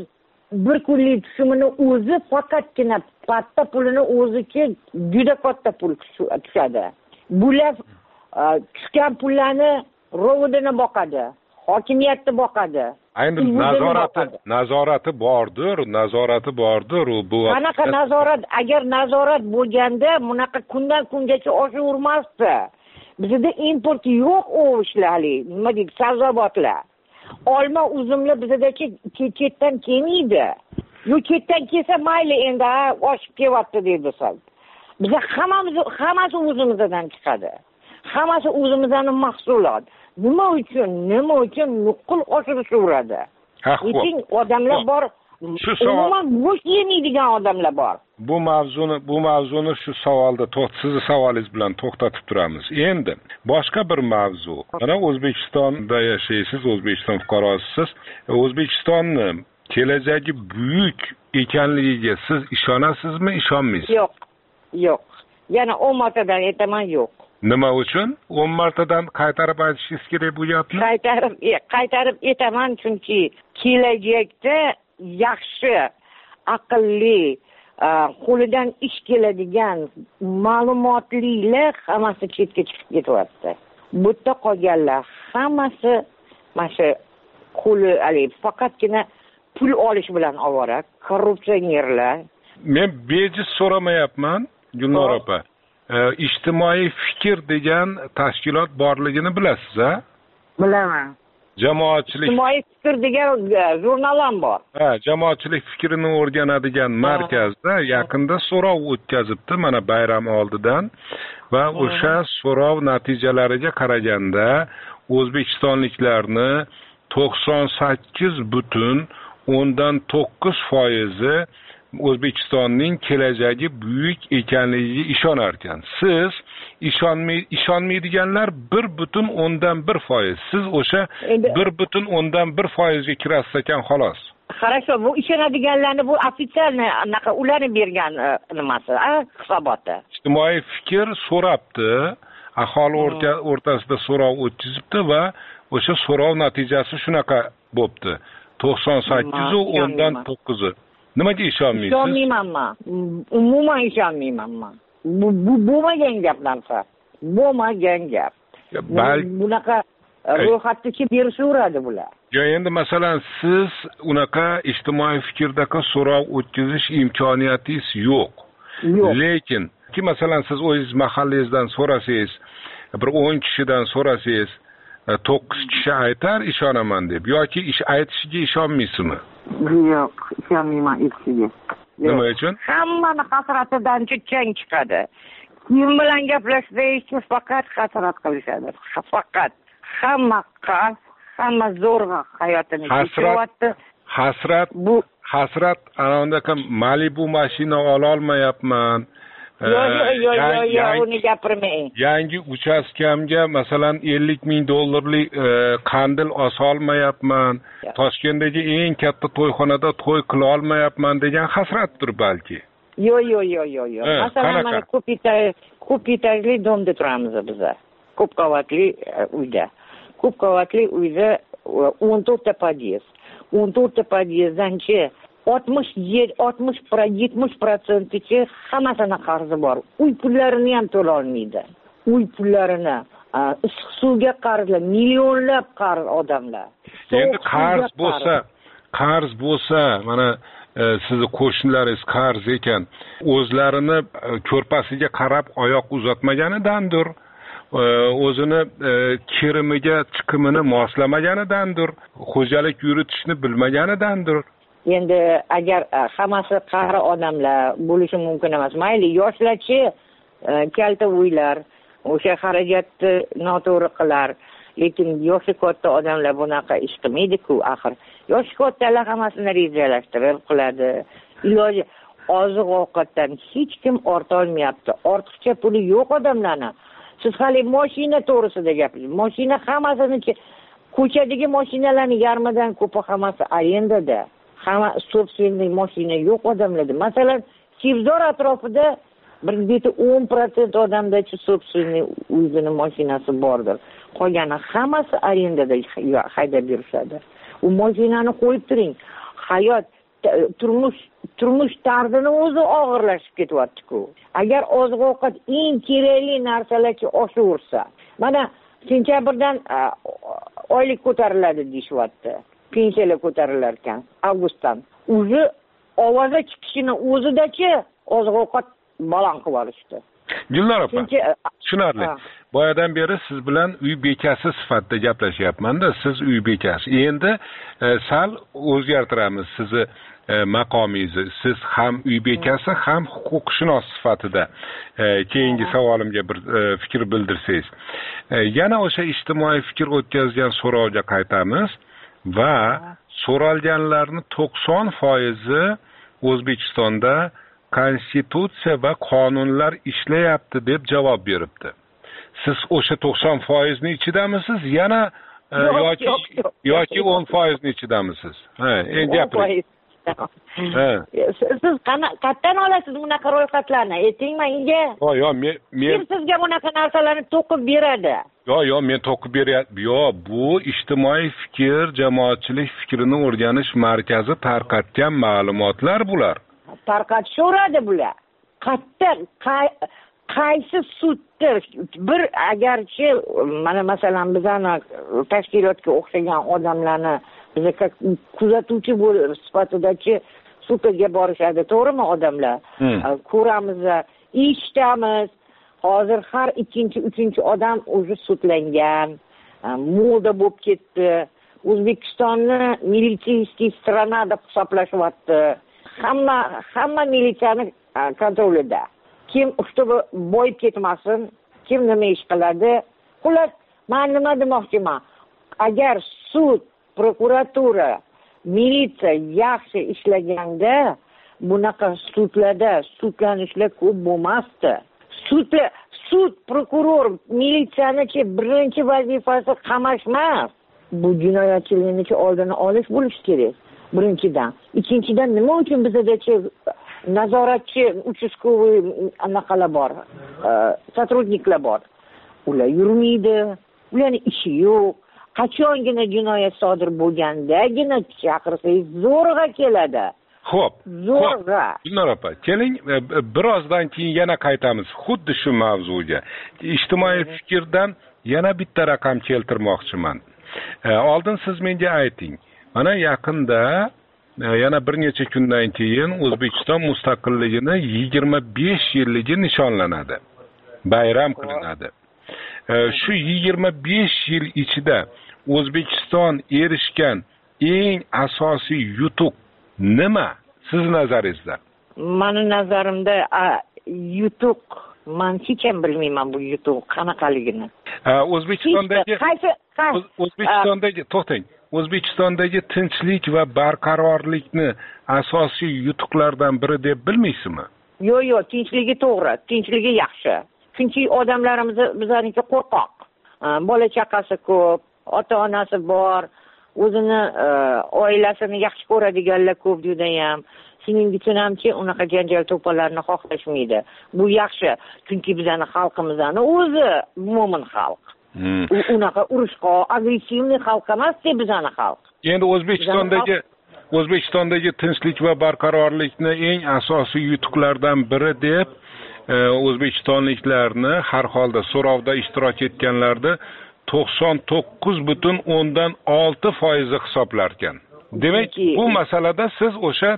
[SPEAKER 3] bir kunlik tushumini o'zi faqatgina patta pulini o'ziga juda katta pul tushadi. Bular tushgan pullarni rovodini boqadi, hokimiyatni boqadi.
[SPEAKER 18] Ayni nazorati bordir, u bu.
[SPEAKER 3] Qanaqa nazorat? Agar nazorat bo'lganda, bunaqa kundan kungacha oshavermasdi. Bizda import yo'q o'shlar, nima deydi, sabzavotlar. Olma, uzumlar bizda chetdan kelmaydi. Yo chetdan kelsa mayli endi oshib kelyapti deydi san. Bizda hammasi o'zimizdan chiqadi. Hammasi o'zimizdan mahsulot. Nima uchun nuqul oshirishaveradi? Lekin odamlar bor, umuman go'sht yemaydigan odamlar bor.
[SPEAKER 18] Bu mavzuni shu savolda sizni savolingiz bilan to'xtatib turamiz. Endi boshqa bir mavzu. Mana O'zbekistonda yashaysiz, O'zbekiston fuqarosisiz. O'zbekistonni kelajagi buyuk ekanligiga siz ishonasizmi, ishonmaysiz?
[SPEAKER 3] Yo'q. Yana 10 martadan aytaman, yo'q.
[SPEAKER 18] Nima uchun? 10 martadan qaytarib aytishingiz kerak bu gapni?
[SPEAKER 3] Qaytarib aytaman, chunki kelajakda yaxshi, aqlli, qo'lidan ish keladigan ma'lumotlilar hammasi chetga chiqib ketyapti. Bu yerda qolganlar hammasi mana shu qo'li faqatgina pul olish bilan ovora, korrupsionerlar.
[SPEAKER 18] Men bejiz so'ramayapman, Gulnor opa. Ijtimoiy fikr degan tashkilot borligini bilasiz-a?
[SPEAKER 3] Bilaman.
[SPEAKER 18] Jamoatchilik
[SPEAKER 3] ijtimoiy fikr degan jurnal ham bor.
[SPEAKER 18] Jamoatchilik fikrini o'rganadigan markazda yaqinda so'rov o'tkazibdi, mana bayram oldidan, va o'sha so'rov natijalariga qaraganda o'zbekistonliklarni 98.9% O'zbekistonning kelajagi buyuk ekanligiga ishonar ekan. Siz ishonmaydiganlar 1.1%. Siz o'sha 1.1% ga kirasiz ekan xolos.
[SPEAKER 3] Хорошо, bu ishonadiganlarni bu ofitsialni anaqa ularni bergan nimasi, hisoboti.
[SPEAKER 18] Ijtimoiy fikr so'rabdi, aholi o'rtasida so'rov o'tkazibdi va o'sha so'rov natijasi shunaqa bo'pti. 98.9. Nimaga ishonmaysiz?
[SPEAKER 3] Ishonmayman. Umuman ishonmayman. Bu bo'lmagan gap narsa. Bo'lmagan gap. Bunaqa ro'yxatni kim berishaveradi bular?
[SPEAKER 18] Yo, endi masalan siz unaqa ijtimoiy fikrdagi so'rov o'tkazish imkoniyatingiz yo'q. Lekin masalan siz o'zingiz mahallangizdan so'rasangiz, bir 10 kishidan so'rasangiz, 9 kishi aytar ishonaman deb, yoki aytishiga ishonmaysizmi?
[SPEAKER 3] Yo'q, ishonmayman aytishiga.
[SPEAKER 18] Nima uchun?
[SPEAKER 3] Hammani hasratidan chang chiqadi. Kim bilan gaplashsa faqat hasrat qilishadi. Faqat hamma zo'rg'a hayotini kechiryapti.
[SPEAKER 18] Hasrat anavandaka Malibu mashina ololmayapman.
[SPEAKER 3] Yo'q, uni gapirmang.
[SPEAKER 18] Yangi uchastkamga masalan $50,000 qandil osolmayapman. Toshkentdagi eng katta to'yxonada to'y qila olmayapman degan hasratdir balki.
[SPEAKER 3] Yo'q. Masalan, mana ko'p etajli domda turamiz biz. Ko'p qavatli uyda. Ko'p qavatli uyda 14 ta pod'ezd. 14 ta pod'ezddanchi 70%-gacha hammasini qarzi bor. Uy pullarini ham to'la olmaydi. Uy pullarini, issiq suvga qarzlar, millionlab qarz odamlar.
[SPEAKER 18] Endi qarz bo'lsa, mana sizni qo'shnilaringiz qarz ekan, o'zlarini ko'rpasiga qarab oyoq uzatmaganidandir. O'zini kirimiga chiqimini moslamaganidandir. Xo'jalik yuritishni bilmaganidandir.
[SPEAKER 3] Endi agar hammasi qari odamlar bo'lishi mumkin emas. Mayli, yoshlarchi kalta uylar, o'sha xarajatni noto'g'ri qilar. Lekin yoshi katta odamlar bunaqa ish qilmaydi-ku, axir. Yoshi kattalar hammasini rejalashtirib qiladi. Iloji oziq-ovqatdan hech kim orta olmayapti. Ortiqcha puli yo'q odamlarning. Siz hali mashina to'g'risida gapirasiz. Mashina hammasini ko'chadagi mashinalarning yarmidan ko'pi hammasi arendada. Hamma собственный mashina yo'q odamlarda. Masalan, Chivzor atrofida bir 10% odamda собственный o'zining mashinasi bordir. Qolgani hammasi arendada haydab yurishadi. U mashinani qo'yib turing. Hayot turmush tarzini o'zi og'irlashib ketyapti-ku. Agar oziq ovqat eng kerakli narsalarga oshaversa, mana sentyabrdan oylik ko'tariladi deyishyapti. Pensiyalar ko'tarilar ekan avgustdan. O'zi ovoza chiqishini o'zidachi oziq ovqat baland qilib olishdi.
[SPEAKER 18] Gulnor opa, tushunarli. Boyadan beri siz bilan uy bekasi sifatida gaplashyapman-da, siz uy bekasi. Endi sal o'zgartiramiz sizni maqomingizni. Siz ham uy bekasi, ham huquqshunos sifatida keyingi savolimga bir fikr bildirsangiz. Yana o'sha ijtimoiy fikr o'tkazgan so'rovga qaytamiz va so'ralganlarning 90% O'zbekistonda konstitutsiya va qonunlar ishlayapti deb javob beribdi. Siz o'sha 90% ni ichidamisiz? Yana yoki 10% ni ichidamisiz? Endi gapiring.
[SPEAKER 3] Siz qayerdan olasiz bunaqa ro'yxatlarni? Ayting menga.
[SPEAKER 18] Yo'q, men
[SPEAKER 3] sizga bunaqa narsalarni to'qib beradi.
[SPEAKER 18] Yo'q, men to'qib beryapman. Yo'q, bu ijtimoiy fikr, jamoatchilik fikrini o'rganish markazi tarqatgan ma'lumotlar bular.
[SPEAKER 3] Tarqatishaveradi bular. Qaysi sudda bir agarchi mana masalan bizani tashkilotga o'xshagan odamlarni biza kuzatuvchi bo'lib sifatidachi sudga borishadi, to'g'rimi odamlar? Ko'ramiz, eshitamiz. Hozir har ikkinchi, uchinchi odam o'zi sudlangan, moda bo'lib ketdi. O'zbekistonni militsiyskiy strana deb hisoblashyapti. Hamma militsiyani kontrolida. Kim ushbu boyib ketmasin, kim nima ish qiladi? Xullas, men nima demoqchiman? Agar sud, prokuratura, militsiya yaxshi ishlaganda, bunaqa sudlanishlar ko'p bo'lmasdi. Sud, prokuror, militsiyanichi birinchi vazifasi qamash emas. Bu jinoyatchilikni oldini olish bo'lishi kerak. Birinchidan. Ikkinchidan, nima uchun bizadachi nazoratchi, uchastkovoy anaqalar bor, сотрудникlar bor. Ular yurmaydi, ularning ishi yo'q. Qachongina jinoyat sodir bo'lgandagina chaqirsangiz zo'rg'a keladi.
[SPEAKER 18] Xo'p.
[SPEAKER 3] Zo'rg'a.
[SPEAKER 18] Gulnor opa, keling birozdan keyin yana qaytamiz xuddi shu mavzuga. Ijtimoiy fikrdan yana bitta raqam keltirmoqchiman. Oldin siz menga ayting. Mana yaqinda yana bir necha kundan keyin O'zbekiston mustaqilligini 25 yilligi nishonlanadi. Bayram qilinadi. Shu 25 yil ichida O'zbekiston erishgan eng asosiy yutuq nima siz nazaringizda?
[SPEAKER 3] Meni nazarimda yutuq, men hech ham bilmayman bu yutuq qanaqaligini.
[SPEAKER 18] O'zbekistondagi tinchlik va barqarorlikni asosiy yutuqlardan biri deb bilmaysizmi?
[SPEAKER 3] Yo'q, tinchligi to'g'ri, tinchligi yaxshi. Chunki odamlarimiz bizlarniki qo'rqoq. Bola chaqasi ko'p, ota-onasi bor, o'zini oilasini yaxshi ko'radiganlar ko'p juda ham. Shuning uchun hamki unaqa janjal to'pollarni xohlashmaydi. Bu yaxshi, chunki bizning xalqimizning o'zi mo'min xalq. Unaqa urushqoq, agressivniy xalq emas-ku bizning xalq.
[SPEAKER 18] Endi O'zbekistondagi tinchlik va barqarorlikni eng asosiy yutuqlardan biri deb o'zbekistonliklarni har holda so'rovda ishtirok etganlarda 99.6% hisoblar ekan. Demak, bu masalada siz o'sha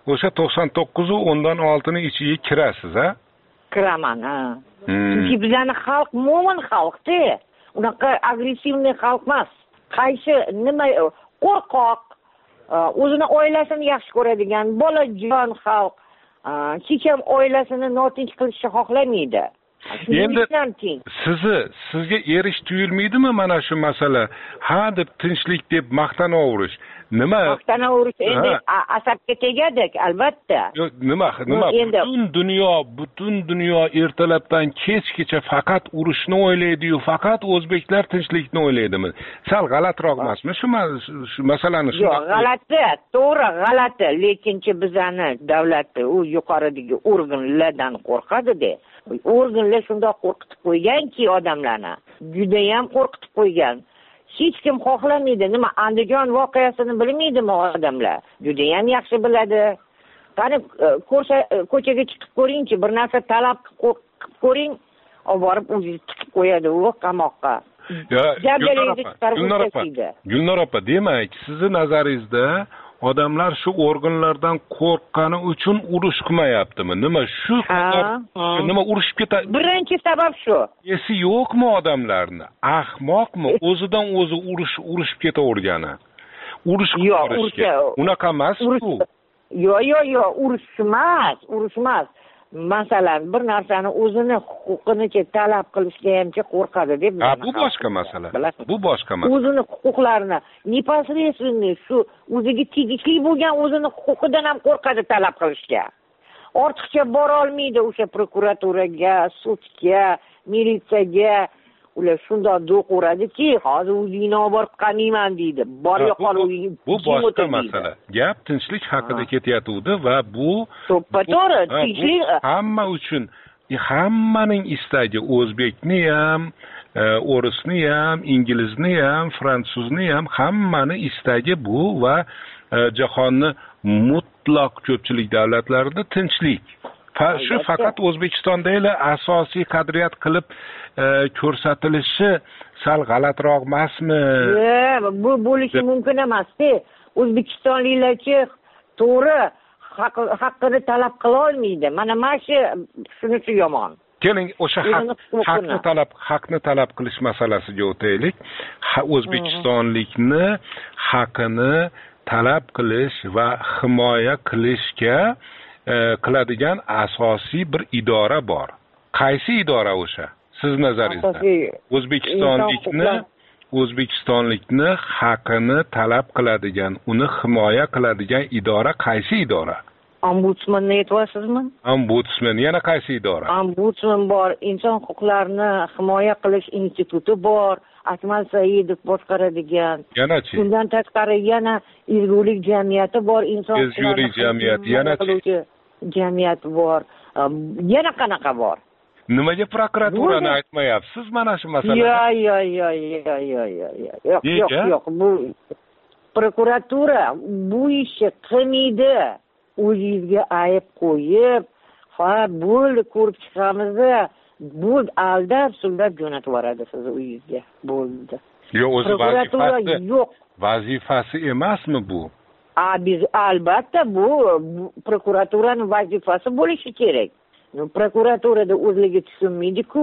[SPEAKER 18] 99.6 ning ichiga kirasiz, ha?
[SPEAKER 3] Kiraman, ha. Chunki bizning xalq mo'min xalq-da. Unaqa agressivniy xalq emas. Qaysi nima qo'rqoq, o'zini oilasini yaxshi ko'radigan, bolajon xalq. Hech ham oilasini notinch qilishni xohlamaydi.
[SPEAKER 18] Endi sizga erish tuyulmaydimi mana shu masala? Ha deb tinchlik deb maqtanaverish. Nima?
[SPEAKER 3] Maqtanaverish endi asabga tegadi, albatta.
[SPEAKER 18] Nima? Butun dunyo ertalabdan kechgacha faqat urushni o'ylaydi-yu, faqat o'zbeklar tinchlikni o'ylaydimi? Sal g'alatiroq emasmi shu masalani?
[SPEAKER 3] Yo'q, g'alati, to'g'ri, g'alati, lekinchi bizani davlatda u yuqoridagi organlardan qo'rqadi-da. Organlar shunday qo'rqitib qo'yganki odamlarni, juda ham qo'rqitib qo'ygan. hech kim xohlamaydi. Nima, Andijon voqeasini bilmaydimi odamlar? Judayam yaxshi biladi. Qani ko'chaga chiqib ko'ringchi, bir narsa talab qilib ko'ring, olib borib o'zingiz tiqib qo'yadi u qamoqqa.
[SPEAKER 18] Gulnor opa, demak, sizni nazaringizda odamlar shu organlardan qo'rqqani uchun urush qilmayaptimi? Nima shu nima urushib ketadi?
[SPEAKER 3] Birinchi sabab shu.
[SPEAKER 18] Esi yo'qmi odamlarni? Ahmoqmi? O'zidan o'zi urushib ketavergani? Urush qilishga. Unaqa emas bu.
[SPEAKER 3] Yo'q, urush emas. Masalan, bir narsani o'zini huquqini talab qilishga hamcha qo'rqadi deb.
[SPEAKER 18] Bu boshqa masala. Bu boshqa masala.
[SPEAKER 3] O'zini huquqlarini непосредственно shu o'ziga tegishli bo'lgan o'zini huquqidan ham qo'rqadi talab qilishga. Ortiqcha bora olmaydi o'sha prokuraturaga, sudga, militsiyaga. Ular shundoq do'q uradiki, hozir o'zingni olib borib qilmayman deydi. Borga qol o'zing.
[SPEAKER 18] Bu boshqa masala. Gap tinchlik haqida ketyapti va bu
[SPEAKER 3] to'g'ri, tinchlik
[SPEAKER 18] hamma uchun, hammaning istagi, o'zbekni ham, o'risni ham, inglizni ham, fransuzni ham hammani istagi bu va jahonni mutlaq ko'pchilik davlatlarida tinchlik. Shu faqat O'zbekistonda asosiy qadriyat qilib ko'rsatilishi sal g'alatroq emasmi?
[SPEAKER 3] Bu bo'lishi mumkin emas-ku. O'zbekistonliklarchi to'g'ri haqqini talab qila olmaydi. Mana shunisi yomon.
[SPEAKER 18] Keling, o'sha haqni talab qilish masalasiga o'taylik. O'zbekistonlikni haqqini talab qilish va himoya qilishga qiladigan asosiy bir idora bor. Qaysi idora o'sha? Siz nazaringizda O'zbekistonlikni haqqini talab qiladigan, uni himoya qiladigan idora qaysi idora?
[SPEAKER 3] Ombudsmanni aytyapsizmi?
[SPEAKER 18] Ombudsman, yana qaysi idora?
[SPEAKER 3] Ombudsman bor, inson huquqlarini himoya qilish instituti bor, Akmal Saidov boshqaradigan.
[SPEAKER 18] Yanachi?
[SPEAKER 3] Bundan tashqari yana ezgulik jamiyati bor, inson
[SPEAKER 18] ezgulik jamiyati, yanachi?
[SPEAKER 3] Jamiyat bor. Yana qanaqa bor?
[SPEAKER 18] Nimaga prokuraturani aytmayapsiz mana shu masalada?
[SPEAKER 3] Yo'q. Bu prokuratura bu ishni qilmaydi. O'zingizga ayb qo'yib, bo'ldi ko'rib chiqamiz, bu aldab suldab jo'natib yuboradi sizni uyingizga. Bo'ldi.
[SPEAKER 18] Yo'q, o'zi vazifasi emasmi bu?
[SPEAKER 3] Albatta bu prokuraturaning vazifasi bo'lishi kerak. Prokuraturada o'zligi tushunmaydi-ku,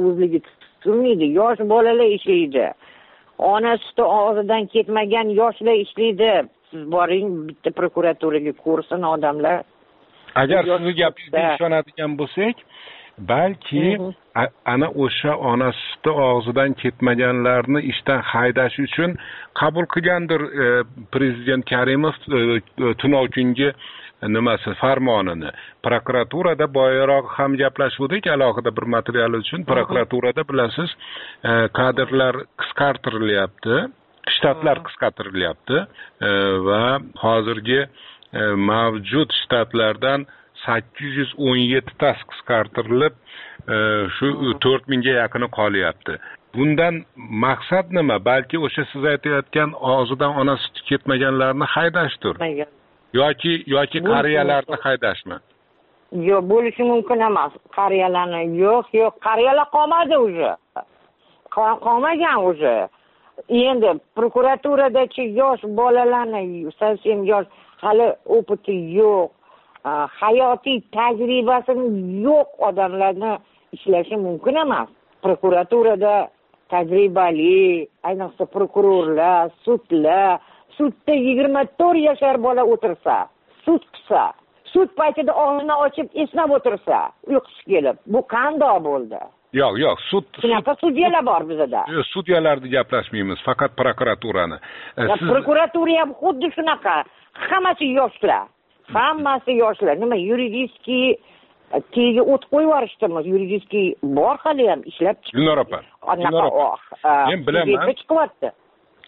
[SPEAKER 3] yosh bolalar ishlaydi. Ona suti og'zidan ketmagan yoshlar ishlaydi. Siz boring bitta prokuraturaga ko'rsin odamlar.
[SPEAKER 18] Agar sizni gapingizga ishonadigan bo'lsak, balki ana o'sha ona suti og'zidan ketmaganlarni ishdan haydash uchun qabul qilgandir prezident Karimov tunov kungi farmonini. Prokuraturada boyaroq ham gaplashdik alohida bir material uchun. Prokuraturada bilasiz, kadrlar qisqartirilyapti, shtatlar qisqartirilyapti va hozirgi mavjud shtatlardan 817 tasi qisqartirilib, shu 4000 ga yaqini qolyapti. Bundan maqsad nima? Balki o'sha siz aytayotgan og'zidan ona suti ketmaganlarni haydashdir. Yoki qariyalarni haydashmi?
[SPEAKER 3] Yo'q, bo'lishi mumkin emas. Qariyalarni yo'q, qariyalar qolmadi o'zi. Qolmagan o'zi. Endi prokuraturadachi yosh bolalarni, совсем yosh, hali opiti yo'q, hayotiy tajribasi yo'q odamlarni ishlashi mumkin emas. Prokuraturada tajribali, ayniqsa prokurorlar, sudda 24 yashar bola o'tirsa, sud qilsa, sud paytida og'zini ochib esnab o'tirsa, uyqusi kelib, bu qandoq bo'ldi?
[SPEAKER 18] Yo'q,
[SPEAKER 3] shunaqa sudyalar bor bizda.
[SPEAKER 18] Sudyalarni gaplashmaymiz, faqat prokuraturani.
[SPEAKER 3] Prokuratura ham xuddi shunaqa. Hammasi yoshlar. Nima yuridiskiy tegi o't qo'yib yuborishdimi? Yuridiskiy bor hali ham ishlab chiqdi.
[SPEAKER 18] Gulnor opa. Men bilaman.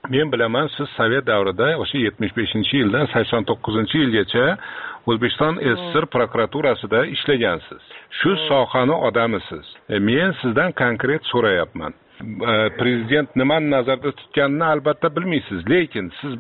[SPEAKER 18] men bilaman siz sovet davrida o'sha 75-yildan 89-yilgacha O'zbekiston SSR prokuraturasida ishlagansiz. Shu sohani odamisiz. Men sizdan konkret so'rayapman. Prezident nimani nazarda tutganini albatta bilmaysiz, lekin siz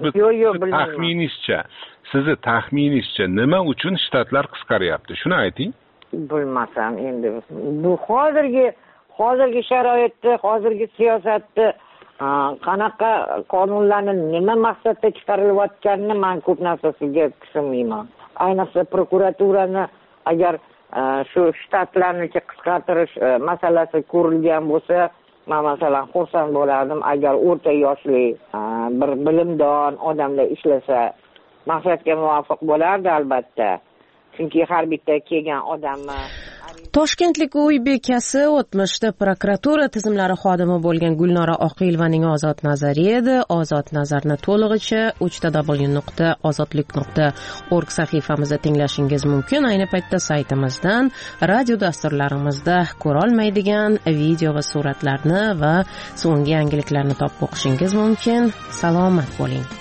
[SPEAKER 18] sizni taxminingizcha nima uchun shtatlar qisqaryapti? Shuni ayting.
[SPEAKER 3] Bilmasam endi. Bu hozirgi sharoitda, hozirgi siyosatda qanaqa qonunlarni nima maqsadda chiqarilayotganini men ko'p narsasiga tushunmayman. Ayniqsa prokuraturani agar shu shtatlarni qisqartirish masalasi ko'rilgan bo'lsa, men masalan xursand bo'lardim agar o'rta yoshli bir bilimdon odamlar ishlasa maqsadga muvofiq bo'lardi albatta. Chunki har bitta kelgan odamni
[SPEAKER 1] Toshkentlik uy bekasi o'tmishda prokuratura tizimlari xodimi bo'lgan Gulnora Oqilovaning ozod nazari edi. Ozod nazarni to'lig'icha www.ozodlik.org sahifamizda tinglashingiz mumkin. Ayni paytda saytimizdan, radio dasturlarimizda ko'ra olmaydigan video va suratlarni va so'nggi yangiliklarni topib o'qishingiz mumkin. Salomat bo'ling.